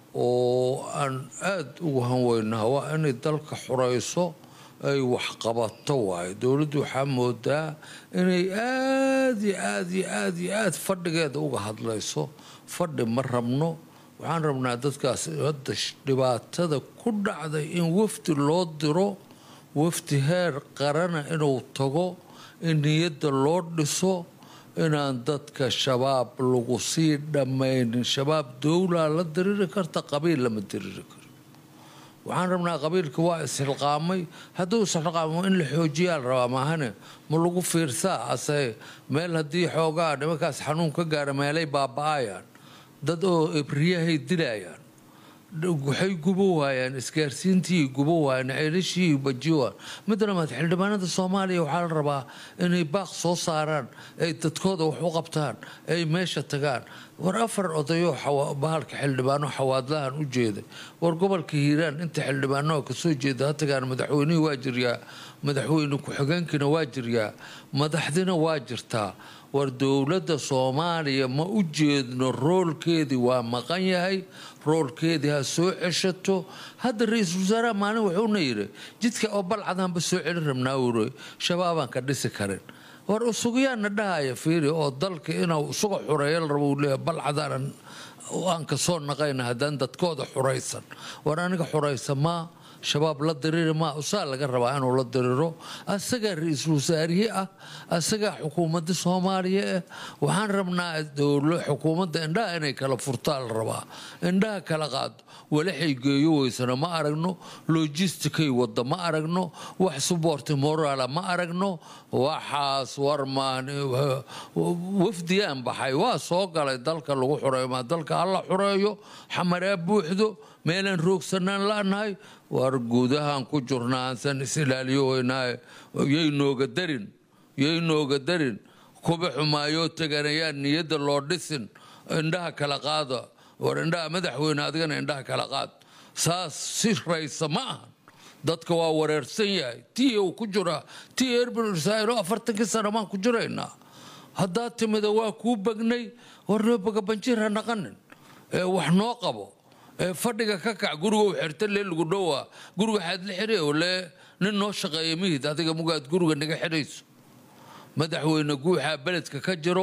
oo aan aada ugu hanweynahay waa inay dalka xurayso ay waxqabato waaye dowladdu waxaa moodaa inay aada iyo aada iyo aada iyo aada fadhigeeda uga hadlayso fadhi ma rabno waxaan rabnaa dadkaas hadda dhibaatada ku dhacday in wafdi loo diro wafdi heer qarana inuu tago in niyadda loo dhiso inaan dadka shabaab lagu sii dhammaynin shabaab dowlaa la diriri karta qabiil lama diriri karo waxaan rabnaa qabiilka waa isxilqaamay hadduu isxilqaamo in la xoojiyaa la rabaa maahane ma lagu fiirsaa ase meel haddii xoogaa nimankaas xanuun ka gaara meelay baaba-ayaan dad oo ebriyahay dilayaan waxay gubo waayaan isgaarsiintii gubo waayaan ceelashii bajiwaan midda labaad xildhibaanada soomaaliya waxaa la rabaa inay baaq soo saaraan ay dadkooda wax u qabtaan ay meesha tagaan war afar odayo bahalka xildhibaano xawaadlahan u jeeday war gobolka hiiraan inta xildhibaanoha kasoo jeeda ha tagaan madaxweynihii waa jiryaa madaxweyne ku-xigeenkiina waa jiryaa madaxdina waa jirtaa war dowladda soomaaliya ma u jeedno roolkeedii waa maqan yahay roolkeedii ha soo ceshato hadda ra-iisul wasaaraha maalin wuxuuna yidhi jidka oo balcadaanba soo celin rabnaa wure shabaabaan ka dhisi karin war usugayaana dhahaya fiiri oo dalka inuu isuga xureeyo la rabo uu leeyahay balcadaanan aan ka soo naqayna haddaan dadkooda xuraysan war aniga xuraysa maa shabaab la diriri maa usaa laga rabaa inuu la diriro asagaa ra-iisul wasaarihii ah asagaa xukuumadda soomaaliya ah waxaan rabnaa dowlo xukuumadda indhaha inay kala furtaa la rabaa indhaha kala qaado walaxay geeyo weysana ma aragno logisticay wadda ma aragno wax suboorti morala ma aragno waxaas warmaan wafdiyaan baxay waa soo galay dalka lagu xureeyo maa dalka alla xureeyo xamaraa buuxdo meelaan roogsanaan la'nahay war guudahaan ku jirna aansan is-ilaaliyo weynaaye yay nooga darin yay nooga darin kuba xumaayoo taganayaan niyadda loo dhisin indhaha kala qaada war indhaha madaxweyne adigana indhaha kala qaad saas si raysa ma ahan dadka waa wareersan yahay tii uu ku jiraa tii erbin israa'iil oo afartankii sano maan ku jiraynaa haddaad timida waa kuu bagnay war noo bagabanjir ha naqanin ee wax noo qabo ee fadhiga ka kac guriga u xirta lee lagu dhowaa guriga waxaad la xiri oo lee nin noo shaqeeya mihid adiga mugaad guriga naga xidhayso madaxweyne guuxaa beledka ka jiro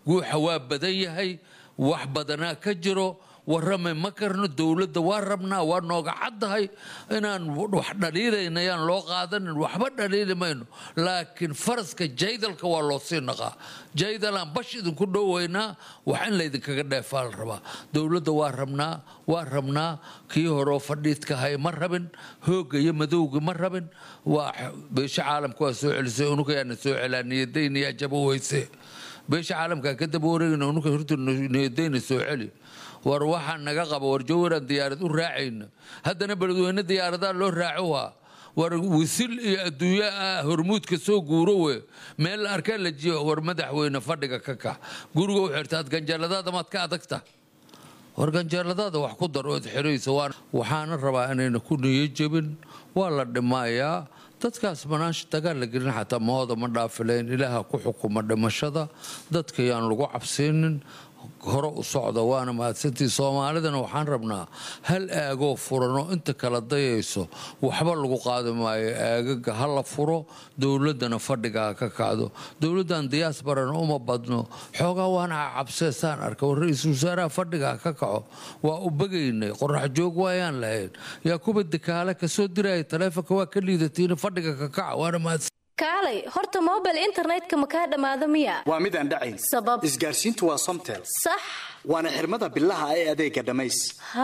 guuxa waa badan yahay wax badanaa ka jiro warramay ma karno dowladda waa rabnaa waa nooga caddahay inaan wax dhaliilayna ayaan loo qaadanin waxba dhaliili mayno laakiin faraska jaydalka waa loo sii naqaa jaydalaan bash idinku dhoweynaa wax in laydinkaga dheefaa la rabaa dowladda waa rabnaa waa rabnaa kii horeo fadhiidka hay ma rabin hoogga iyo madowga ma rabin waa beesha caalamka waa soo celisay unukayaana soo celaa niyadaynayaa jabo weyse beesha caalamka ka daba wareegna unuka horta niyadayna soo celi war waxaan naga qaba war jawaraan diyaarad u raacayna haddana beledweyne diyaaradaa loo raacohaa war wisil iyo adduunya ah hormuudka soo guuro we meel la arkaa la jiyo war madaxweyne fadhiga ka kax guriga u xirtaad ganjeeladaada maad ka adagta war ganjeeladaada wax ku dar ood xiraysa waxaana rabaa inayna ku niyo jebin waa la dhimaayaa dadkaas banaansha dagaal la gelin xataa mahooda ma dhaafilayn ilaaha ku xukuma dhimashada dadka yaan lagu cabsiinin hore u socda waana mahadsantii soomaalidana waxaan rabnaa hal aagoo furano inta kala dayayso waxba lagu qaadi maayo aagaga ha la furo dowladdana fadhiga ha ka kacdo dowladdan diyaasbarana uma badno xoogaa waana cabseesaan arka war ra-iisul wasaaraha fadhiga ha ka kaco waa u begaynay qorax joog waayaan lahayn yaa kuba dekaale kasoo diraya taleefonka waa ka liidatiina fadhiga ka kaca waana mahadsan kaalay horta mobile internetka ma kaa dhammaado miya waa mid aan dhacayn sabab isgaarsiintu waa somtel sax waana xirmada billaha ee adeega dhamays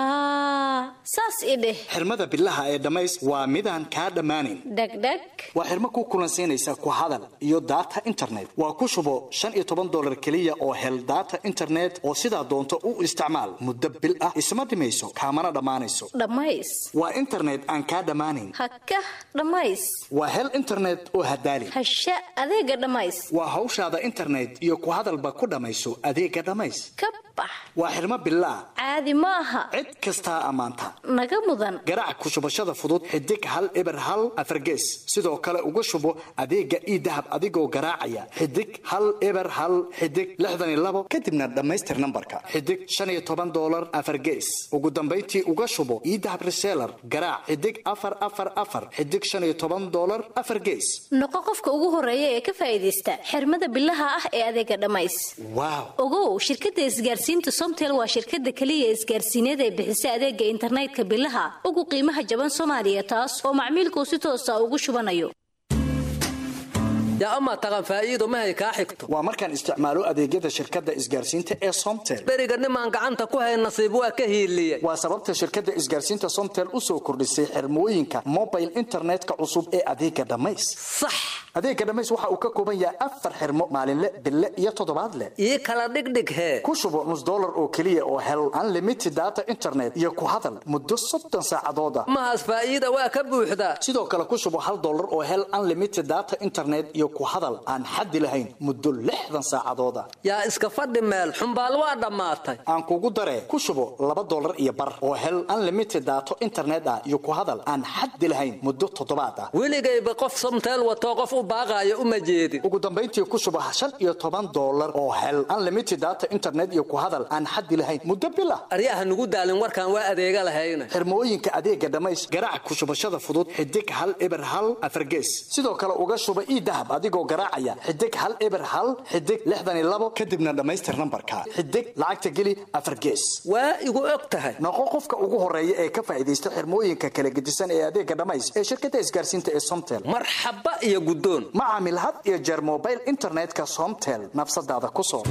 haa saas i dheh xirmada billaha ee dhamays waa midaan kaa dhammaanin dhegdheg waa xirmo ku kulansiinaysa ku hadal iyo data internet waa ku shubo shan iyo toban dolar keliya oo hel data internet oo sidaa doonto u isticmaal muddo bil ah isma dhimayso kaamana dhammaanayso dhamays waa internet aan kaa dhammaanin haka dhamays waa hel internet oo hadaali hasha adeega dhamays waa hawshaada internet iyo ku hadalba ku dhammayso adeega dhamays waa xirmo bilaa caadi ma aha cid kastaa ammaanta naga mudan garaac ku shubashada fudud xidig hal eber hal afargees sidoo kale uga shubo adeega iidahab adigoo garaacaya xidig hal eber hal xidig lixdan iyo labo kadibna dhammaystir nambarka xidig shan iyo toban dolar afargees ugu dambayntii uga shubo iidahab reseller garaac xidig afar afar afar xidig shan iyo toban dolar afargees noqo qofka ugu horeeya ee ka faa'iideysta xirmada billaha ah ee adeega dhamays waaw ogow shirkadda isgaarsiinta somtel waa shirkadda keliya isgaarsiineed ee bixisa adeega internetka billaha ugu qiimaha jaban Soomaaliya taas oo macmiilku si toos ah ugu shubanayo yaa ama taqan faa'iido ma hay ka xigto waa markaan isticmaalo adeegyada shirkadda isgaarsiinta ee Somtel bariga nimaan gacanta ku hay nasiib waa ka hiiliye waa sababta shirkadda isgaarsiinta Somtel u soo kordhisay xirmooyinka mobile internetka cusub ee adeega dhamays sax adeega dhamays waxa uu ka kooban yahay afar xirmo maalinle bille iyo toddobaadle ii kala dhigdhig he ku shubo nus dollar oo kaliya oo hel unlimited data internet iyo ku hadal muddo soddon saacadood ah mahaas faa'iido waa ka buuxda sidoo kale ku shubo hal dollar oo hel unlimited data internet iyo ku hadal aan xaddi lahayn muddo lixdan saacadood ah yaa iska fadhi meel xumbaal waa dhammaatay aan kugu daree ku shubo laba dollar iyo bar oo hel unlimited data internet ah iyo ku hadal aan xaddi lahayn muddo toddobaad ah weligayba qof Somtel wato qof u baaqaayo uma jeedin ugu dambayntii ku shubo shan iyo toban dollar oo hel unlimited data internet iyo ku hadal aan xaddi lahayn muddo bil ah ariyaha nugu daalin warkaan waa adeega lahayna xirmooyinka adeega dhamays garaac ku shubashada fudud xidig hal eber hal afargees sidoo kale uga shuba iidahab adigoo garaacaya xidig hal eber hal xidig lixdan iyo labo kadibna dhammaystir nambarka xidig lacagta geli afargees waa igu og tahay noqo qofka ugu horeeya ee ka faa'iideysta xirmooyinka kala gedisan ee adeega dhamays ee shirkadda isgaarsiinta ee Somtel marxaba iyo gudoon macaamil had iyo jeer mobile internetka Somtel nafsadaada ku soo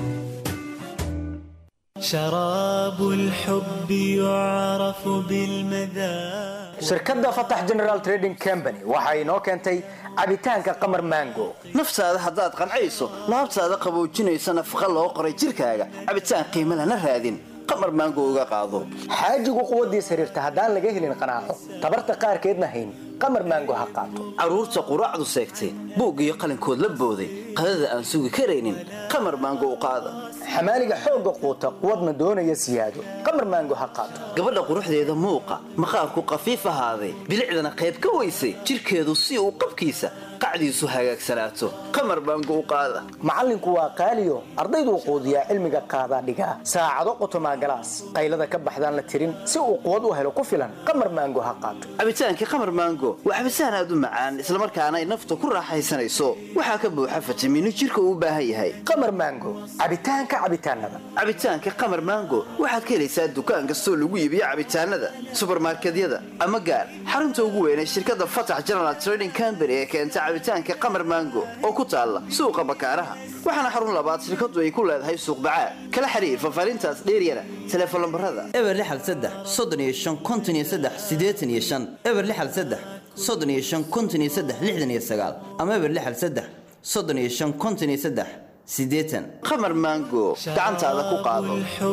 شراب الحب يعرف بالمذاق shirkadda Fatax General Trading Company waxa ay noo keentay cabitaanka qamar mango naftaada haddaad qancayso laabtaada qaboojinaysa nafaqa loo qoray jirkaaga cabitaan qiimo lana raadin qamar mango uga qaado xaajigu quwadiisa xiriirta haddaan laga helin qanaaco tabarta qaarkeedna hayn qamar mango ha qaato caruurta quraacdu seegtay buug iyo qalinkood la booday qadada aan sugi karaynin qamar mango u qaada xamaaliga xoogga quuta quwadna doonaya siyaado qamar mango ha qaato gabadha quruxdeeda muuqa maqaarku qafiif ahaaday bilicdana qayb ka weysay jirkeedu si uu qabkiisa qacdiisu hagaagsanaato qamar baango u qaada macallinku waa qaaliyo ardayduu quudiyaa cilmiga qaadaa dhigaa saacado qotomaa galaas qaylada ka baxdaan la tirin si uu quwad u helo ku filan qamar maango ha qaato cabitaankii qamar maango waa cabitaan aad u macaan islamarkaana ay nafta ku raaxaysanayso waxaa ka buuxa fitamiino jirka uu u baahan yahay qamar maango cabitaanka cabitaanada cabitaanka qamar maango waxaad ka helaysaa dukaan kastoo lagu iibiyo cabitaanada subarmarketyada ama gaar xarunta ugu weyn ee shirkadda fatax general trading company ee keenta cabitaanka qamar maango oo ku taalla suuqa bakaaraha waxaana xarun labaad shirkadu ay ku leedahay suuq bacaad kala xiriir fafaarintaas dheeryana telefoon lambarada eber lixal saddex soddon iyo shan konton iyo saddex siddeetan iyo shan eber lixal saddex soddon iyo shan konton iyo saddex lixdan iyo sagaal ama eber lixal saddex soddon iyo shan konton iyo saddex sideetan qamar maango gacantaada ku qaado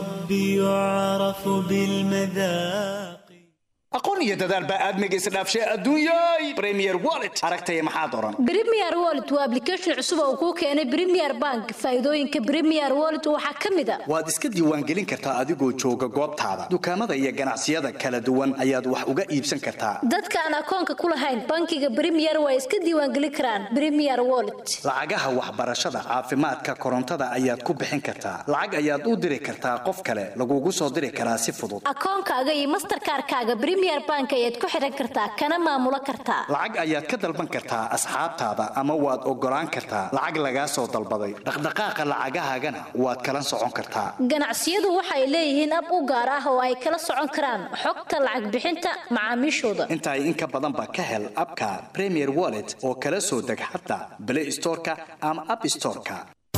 aqoon iyo dadaal baa aadmiga isdhaafshay adduunyay Premier Wallet aragtay maxaa doran Premier Wallet waa application cusub oo uu keenay Premier Bank faa'iidooyinka Premier Wallet waxa kamid ah waad iska diiwaan gelin kartaa adigoo jooga goobtaada dukaamada iyo ganacsiyada kala duwan ayaad wax uga iibsan kartaa dadka aan akoonka ku lahayn bankiga Premier way iska diiwaan gelin karaan Premier Wallet lacagaha waxbarashada caafimaadka korontada ayaad ku bixin kartaa lacag ayaad u diri kartaa qof kale lagugu soo diri karaa si fudud akoonkaaga iyo Mastercard-kaaga Premier Bank ayaad ku xiran kartaa kana maamulo kartaa lacag ayaad ka dalban kartaa asxaabtaada ama waad ogolaan kartaa lacag laga soo dalbaday dhaqdhaqaaqa lacagahaagana waad kala socon kartaa ganacsiyadu waxay leeyihiin ab u gaar ah oo ay kala socon karaan xogta lacag bixinta macaamiishooda inta in ka badan ba ka hel abka Premier Wallet oo kala soo deg xataa Play Store-ka ama App Store-ka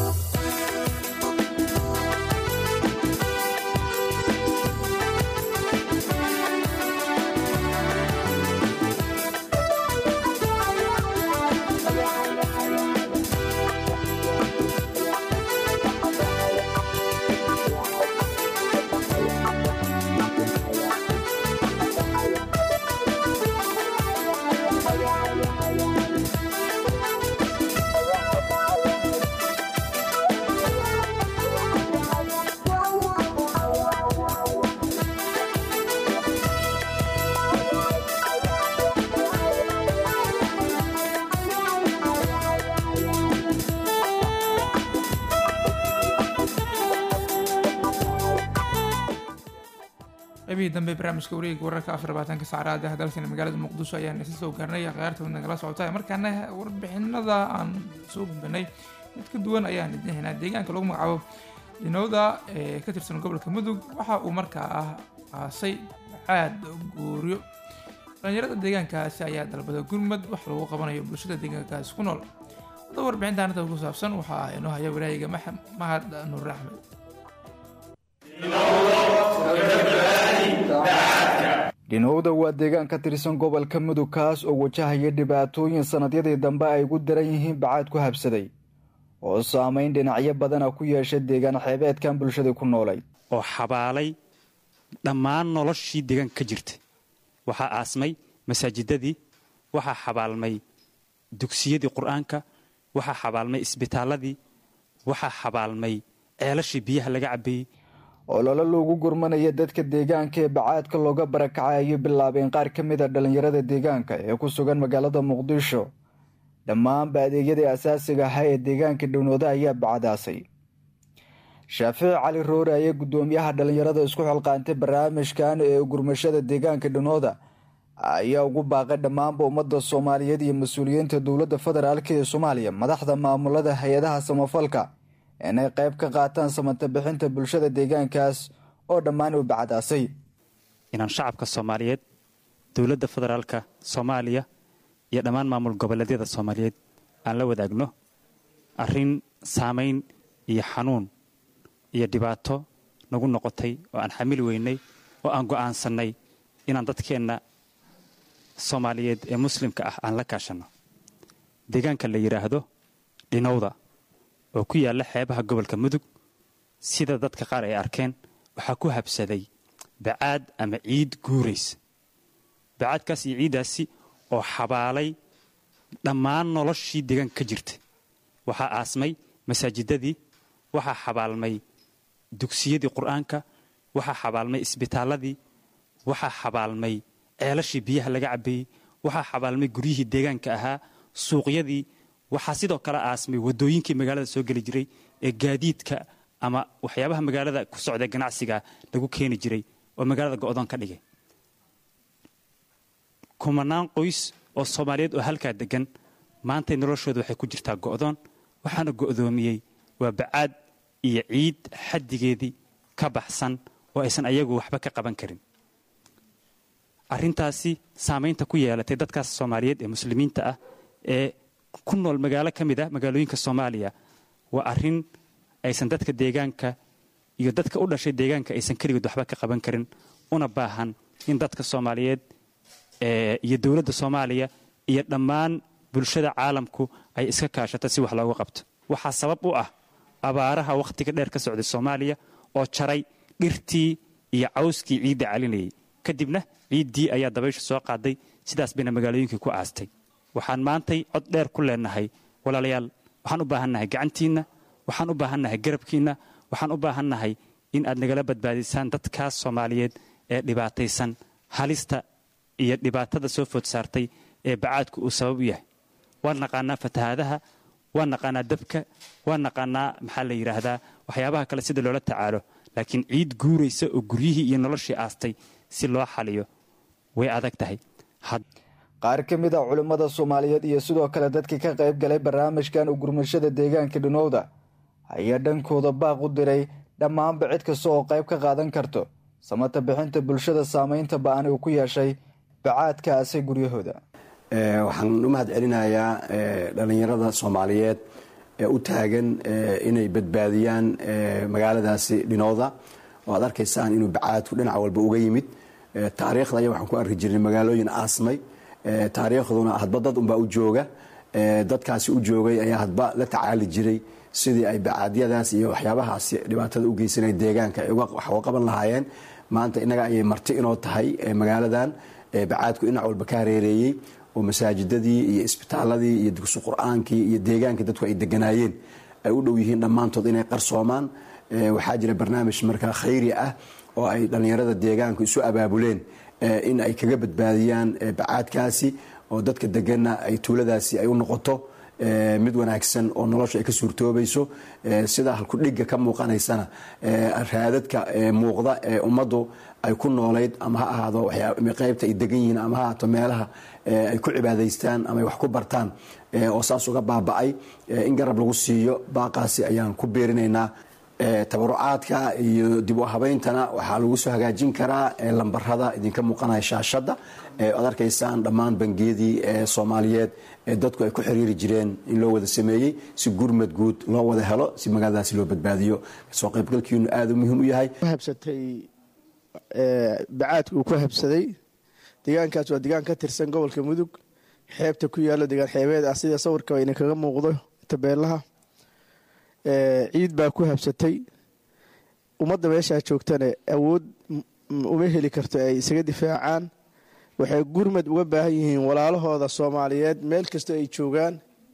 qaybihii dambe barnaamijka wareegga wararka afar iyo labaatanka saacada ah dalkana magaalada muqdisho ayaan isa soo gaarnay qayaarta nagala socota markaana warbixinada aan soo gudbinay mid ka duwan ayaan idin haynaa deegaanka lagu magacaabo dhinowda ee ka tirsan gobolka mudug waxa uu markaa ah aasay caad guuryo dhalinyarada deegaankaasi ayaa dalbada gurmad wax lagu qabanayo bulshada deegaankaasi ku nool wada warbixinta arrinta ku saabsan waxaa inoo haya waraayiga mahad nuur axmed dhinowda waa deegaan ka tirsan gobolka mudug kaas oo wajahaya dhibaatooyin sannadyadii dambe ay ugu daran yihiin bacaad ku habsaday oo saameyn dhinacyo badana ku yeeshay deegaan xeebeedkan bulshada ku noolay oo xabaalay dhammaan noloshii deegaan ka jirta waxaa aasmay masaajidadii waxaa xabaalmay dugsiyadii qur-aanka waxaa xabaalmay isbitaaladii waxaa xabaalmay ceelashii biyaha laga cabeeyey ololo loogu gurmanaya dadka deegaanka ee bacaadka looga barakacay ayay bilaabeen qaar ka mid a dhallinyarada deegaanka ee ku sugan magaalada muqdisho dhammaanba adeegyadii asaasiga ahaa ee deegaanka dhownooda ayaa bacadaasay shaafici cali roore ayaa guddoomiyaha dhallinyarada isku xilqaantay barnaamijkan ee gurmashada deegaanka dhownooda ayaa ugu baaqay dhammaanba ummadda soomaaliyeed iyo mas-uuliyiinta dowladda federaalk ee soomaaliya madaxda maamulada hay-adaha samafalka inay qayb ka qaataan samata bixinta bulshada deegaankaas oo dhammaan u bacadaasay inaan shacabka soomaaliyeed dowladda federaalka soomaaliya iyo dhammaan maamul goboleedyada soomaaliyeed aan la wadaagno arrin saamayn iyo xanuun iyo dhibaato nagu noqotay oo aan xamili weynay oo aan go'aansannay inaan dadkeenna soomaaliyeed ee muslimka ah aan la kaashanno deegaanka la yidhaahdo dhinowda oo ku yaalla xeebaha gobolka mudug sida dadka qaar ay arkeen waxaa ku habsaday bacaad ama ciid guuraysa bacaadkaas iyo ciiddaasi oo xabaalay dhammaan noloshii deegaanka ka jirta waxaa aasmay masaajidadii waxaa xabaalmay dugsiyadii qur-aanka waxaa xabaalmay isbitaaladii waxaa xabaalmay ceelashii biyaha laga cabeeyey waxaa xabaalmay guryihii deegaanka ahaa suuqyadii waxaa sidoo kale aasmay wadooyinkii magaalada soo geli jiray ee gaadiidka ama waxyaabaha magaalada ku socda ganacsiga lagu keeni jiray oo magaalada go'doon ka dhigay kumanaan qoys oo Soomaaliyeed oo halka degan maanta noloshooda waxay ku jirtaa go'doon waxaana go'doomiyay waa bacaad iyo ciid xaddigeedii ka baxsan oo aysan ayagu waxba ka qaban karin arrintaasi saameynta ku yeelatay dadkaas Soomaaliyeed ee muslimiinta ah ee ku nool magaalo ka mid ah magaalooyinka Soomaaliya waa arrin aysan dadka deegaanka iyo dadka u dhashay deegaanka aysan kaligood waxba ka qaban karin una baahan in dadka Soomaaliyeed ee iyo dawladda Soomaaliya iyo dhammaan bulshada caalamku ay iska kaashato si wax looga qabto waxa sabab u ah abaaraha waqtiga dheer ka socday Soomaaliya oo jaray dhirtii iyo cawskii ciidda calinayay kadibna ciiddii ayaa dabaysha soo qaaday sidaas bayna magaalooyinka ku aastay waxaan maantay cod dheer ku leenahay walaalayaal waxaan u baahannahay gacantiina waxaan u baahannahay garabkiina waxaan u baahannahay in aad nagala badbaadisaan dadkaas Soomaaliyeed ee dhibaataysan halista iyo dhibaatada soo food saartay ee bacaadku uu sabab u yahay waan naqaanaa fatahaadaha waan naqaanaa dabka waan naqaanaa maxaa la yiraahdaa waxyaabaha kale sida loola tacaalo laakiin ciid guuraysa oo guryihii iyo noloshii aastay si loo xaliyo way adag tahay qaar ka mid ah culimmada Soomaaliyeed iyo sidoo kale dadkii ka qayb galay barnaamijkan u gurmashada deegaanka Dhinowda ayaa dhankooda baaq u diray dhammaan cid kasta oo qayb ka qaadan karto samata bixinta bulshada saameynta ba'an uu ku yeeshay bacaadkaasi guryahooda ee waxaan u mahad celinayaa dhalinyarada Soomaaliyeed ee u taagan inay badbaadiyaan magaaladaasi Dhinowda oo aad arkaysaan inuu bacaadku dhinac walba uga yimid taariikhda ayaa waxaan ku arki jirnay magaalooyin aasmay taariikhduna hadba dad unbaa u jooga dadkaasi u joogay ayaa hadba la tacaali jiray sidii ay bacaadyadaas iyo waxyaabahaasi dhibaatada u geysanay deegaanka ay wax uga qaban lahaayeen maanta inaga ayay marti inoo tahay magaaladan bacaadku dhinac walba ka hareereeyey oo masaajidadii iyo isbitaaladii iyo dugsi qur'aankii iyo deegaankii dadku ay deganaayeen ay u dhow yihiin dhammaantood inay qarsoomaan waxaa jira barnaamij markaa khayri ah oo ay dhalinyarada deegaanku isu abaabuleen in ay kaga badbaadiyaan bacaadkaasi oo dadka deganna ay tuuladaasi ay u noqoto mid wanaagsan oo nolosha ay ka suurtoobayso sida halku dhigga ka muuqanaysana raadadka muuqda ee ummaddu ay ku noolayd ama ha ahaado qaybta ay degan yihiin ama ha ahaato meelaha ay ku cibaadaystaan ama ay wax ku bartaan oo saas uga baaba'ay in garab lagu siiyo baaqaasi ayaan ku beerinaynaa tabarucaadka iyo dib u habayntana waxaa lagu soo hagaajin karaa lambarada idinka muuqanaya shaashada aad arkaysaan dhammaan bangiyadii Soomaaliyeed ee dadku ay ku xiriiri jireen in loo wada sameeyay si gurmad guud loo wada helo si magaaladaasi loo badbaadiyo soo qaybgalkiinu aad u muhiim u yahay habsatay bacaadku ku habsaday deegaankaas waa deegaan ka tirsan gobolka Mudug xeebta ku yaala deegaan xeebeed ah sida sawirka ay kaga muuqdo tabeelaha ciid baa ku habsatay ummadda meesha joogtana awood uma heli karto ay isaga difaacaan waxay gurmad uga baahan yihiin walaalahooda Soomaaliyeed meel kasta ay joogaan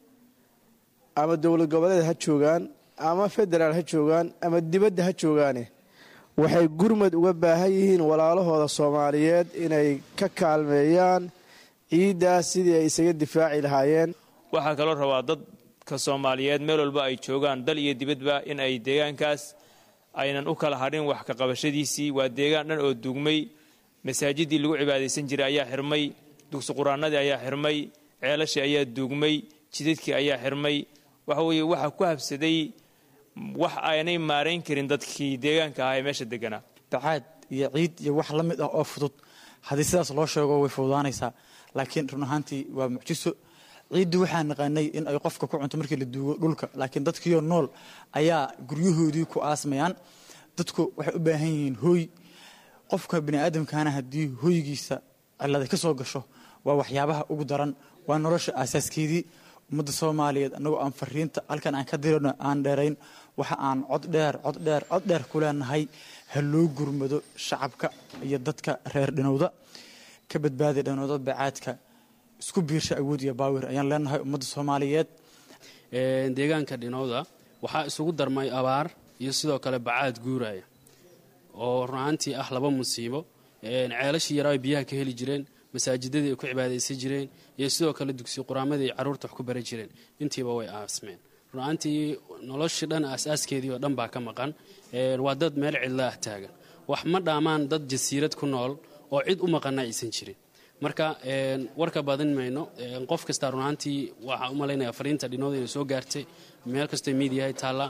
ama dawlad goboleed ha joogaan ama federaal ha joogaan ama dibadda ha joogaane waxay gurmad uga baahan yihiin walaalahooda Soomaaliyeed inay ka kaalmeeyaan ciidaas sidii ay isaga difaaci lahaayeen waxa kale rabaa dad ka Soomaaliyeed meel walba ay joogaan dal iyo dibadba in ay deegaankaas aynan u kala hadhin wax ka qabashadiisii waa deegaan dhan oo dugmay masaajidii lagu cibaadeysan jiray ayaa xirmay dugsi quraanadii ayaa xirmay ceelashii ayaa dugmay jidadkii ayaa xirmay waxa weeye waxa ku habsaday wax aanay maareyn karin dadkii deegaanka ahaa ee meesha deganaa bacaad iyo ciid iyo wax la mid ah oo fudud haddii sidaas loo sheego way fududaanaysaa laakiin run ahaantii waa mucjiso ciiddu waxaan naqaanay in ay qofka ku cunto markii la duugo dhulka laakiin dadkiyo nool ayaa guryahoodii ku aasmayaan dadku waxay u baahan yihiin hooy qofka bini aadamkaana haddii hooygiisa cilada ka soo gasho waa waxyaabaha ugu daran waa nolosha asaaskeedii ummadda Soomaaliyeed anagoo aan fariinta halkan aan ka dirano aan dheerayn waxa aan cod dheer cod dheer cod dheer ku leenahay ha loo gurmado shacabka iyo dadka reer Dhinowda ka badbaadi Dhinowda bacaadka isku biirsha awood iyo baawir ayaan leenahay ummadda Soomaaliyeed ee deegaanka Dhinowda waxa isugu darmay abaar iyo sidoo kale bacaad guuraya oo runaantii ah laba musiibo ee ceelashii yaraa biyaha ka heli jireen masaajidadii ay ku cibaadaysan jireen iyo sidoo kale dugsi quraamadii ay carruurta wax ku bari jireen intiiba way aasmeen runaantii noloshii dhan asaaskeedii oo dhan baa ka maqan waa dad meel cidla ah taagan wax ma dhaamaan dad jasiirad ku nool oo cid u maqana aysan jirin marka warka badan mayno qof kasta runaantii waxaa u malaynaya fariinta dhinooda inay soo gaartay meel kastoo miidiyahay taalla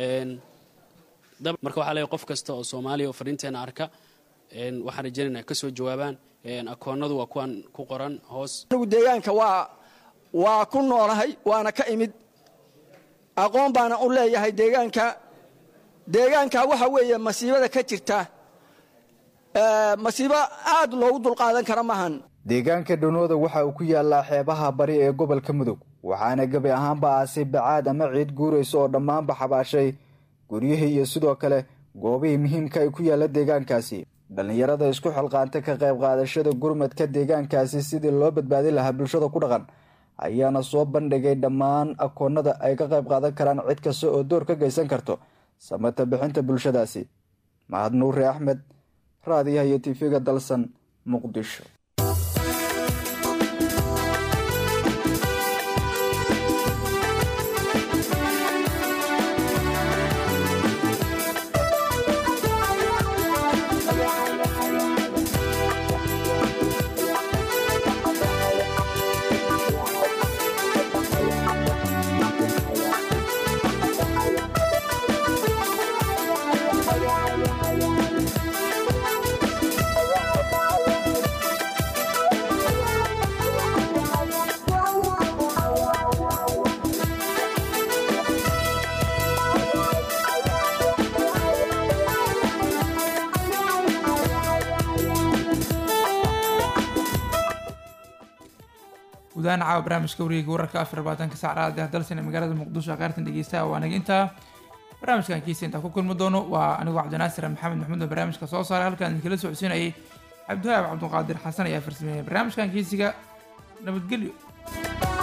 marka waxaa leeyahay qof kasta oo soomaaliya oo fariinteena arka waxaan rajaynayna ka soo jawaabaan akoonnadu waa kuwan ku qoran hoos anigu deegaanka waa waa ku noolahay waana ka imid aqoon baana u leeyahay deegaanka deegaanka waxa weeye masiibada ka jirta masiibo aad loogu dulqaadan kara maahan deegaanka dhinooda waxa uu ku yaalaa xeebaha bari ee gobolka mudug waxaana gebi ahaanba aasay bacaad ama ciid guuraysa oo dhammaanba xabaashay guryihii iyo sidoo kale goobihii muhiimka ay ku yaalla deegaankaasi dhallinyarada isku xilqaantay ka qayb qaadashada gurmadka deegaankaasi sidii loo badbaadin lahaa bulshada ku dhaqan ayaana soo bandhigay dhammaan akoonnada ay ka qayb qaadan karaan cid kasta oo door ka geysan karto samata bixinta bulshadaasi mahad nuure axmed raadiyaha iyo tifiga dalsan muqdisho gudahaan caawa barnaamijka wareega wararka afar iyo labaatanka saacada dalsan ee magaalada muqdisho qaartan dhegeystaha waa anaga intaa barnaamijkan kiisa intaa ku kulmi doono waa anigoo cabdinaasir maxamed maxmuud oo barnaamijka soo saaray halkaan idinkala socodsiinayay cabdiwahaab cabduqaadir xasan ayaa farsameeyay barnaamijkan kiisiga nabadgelyo.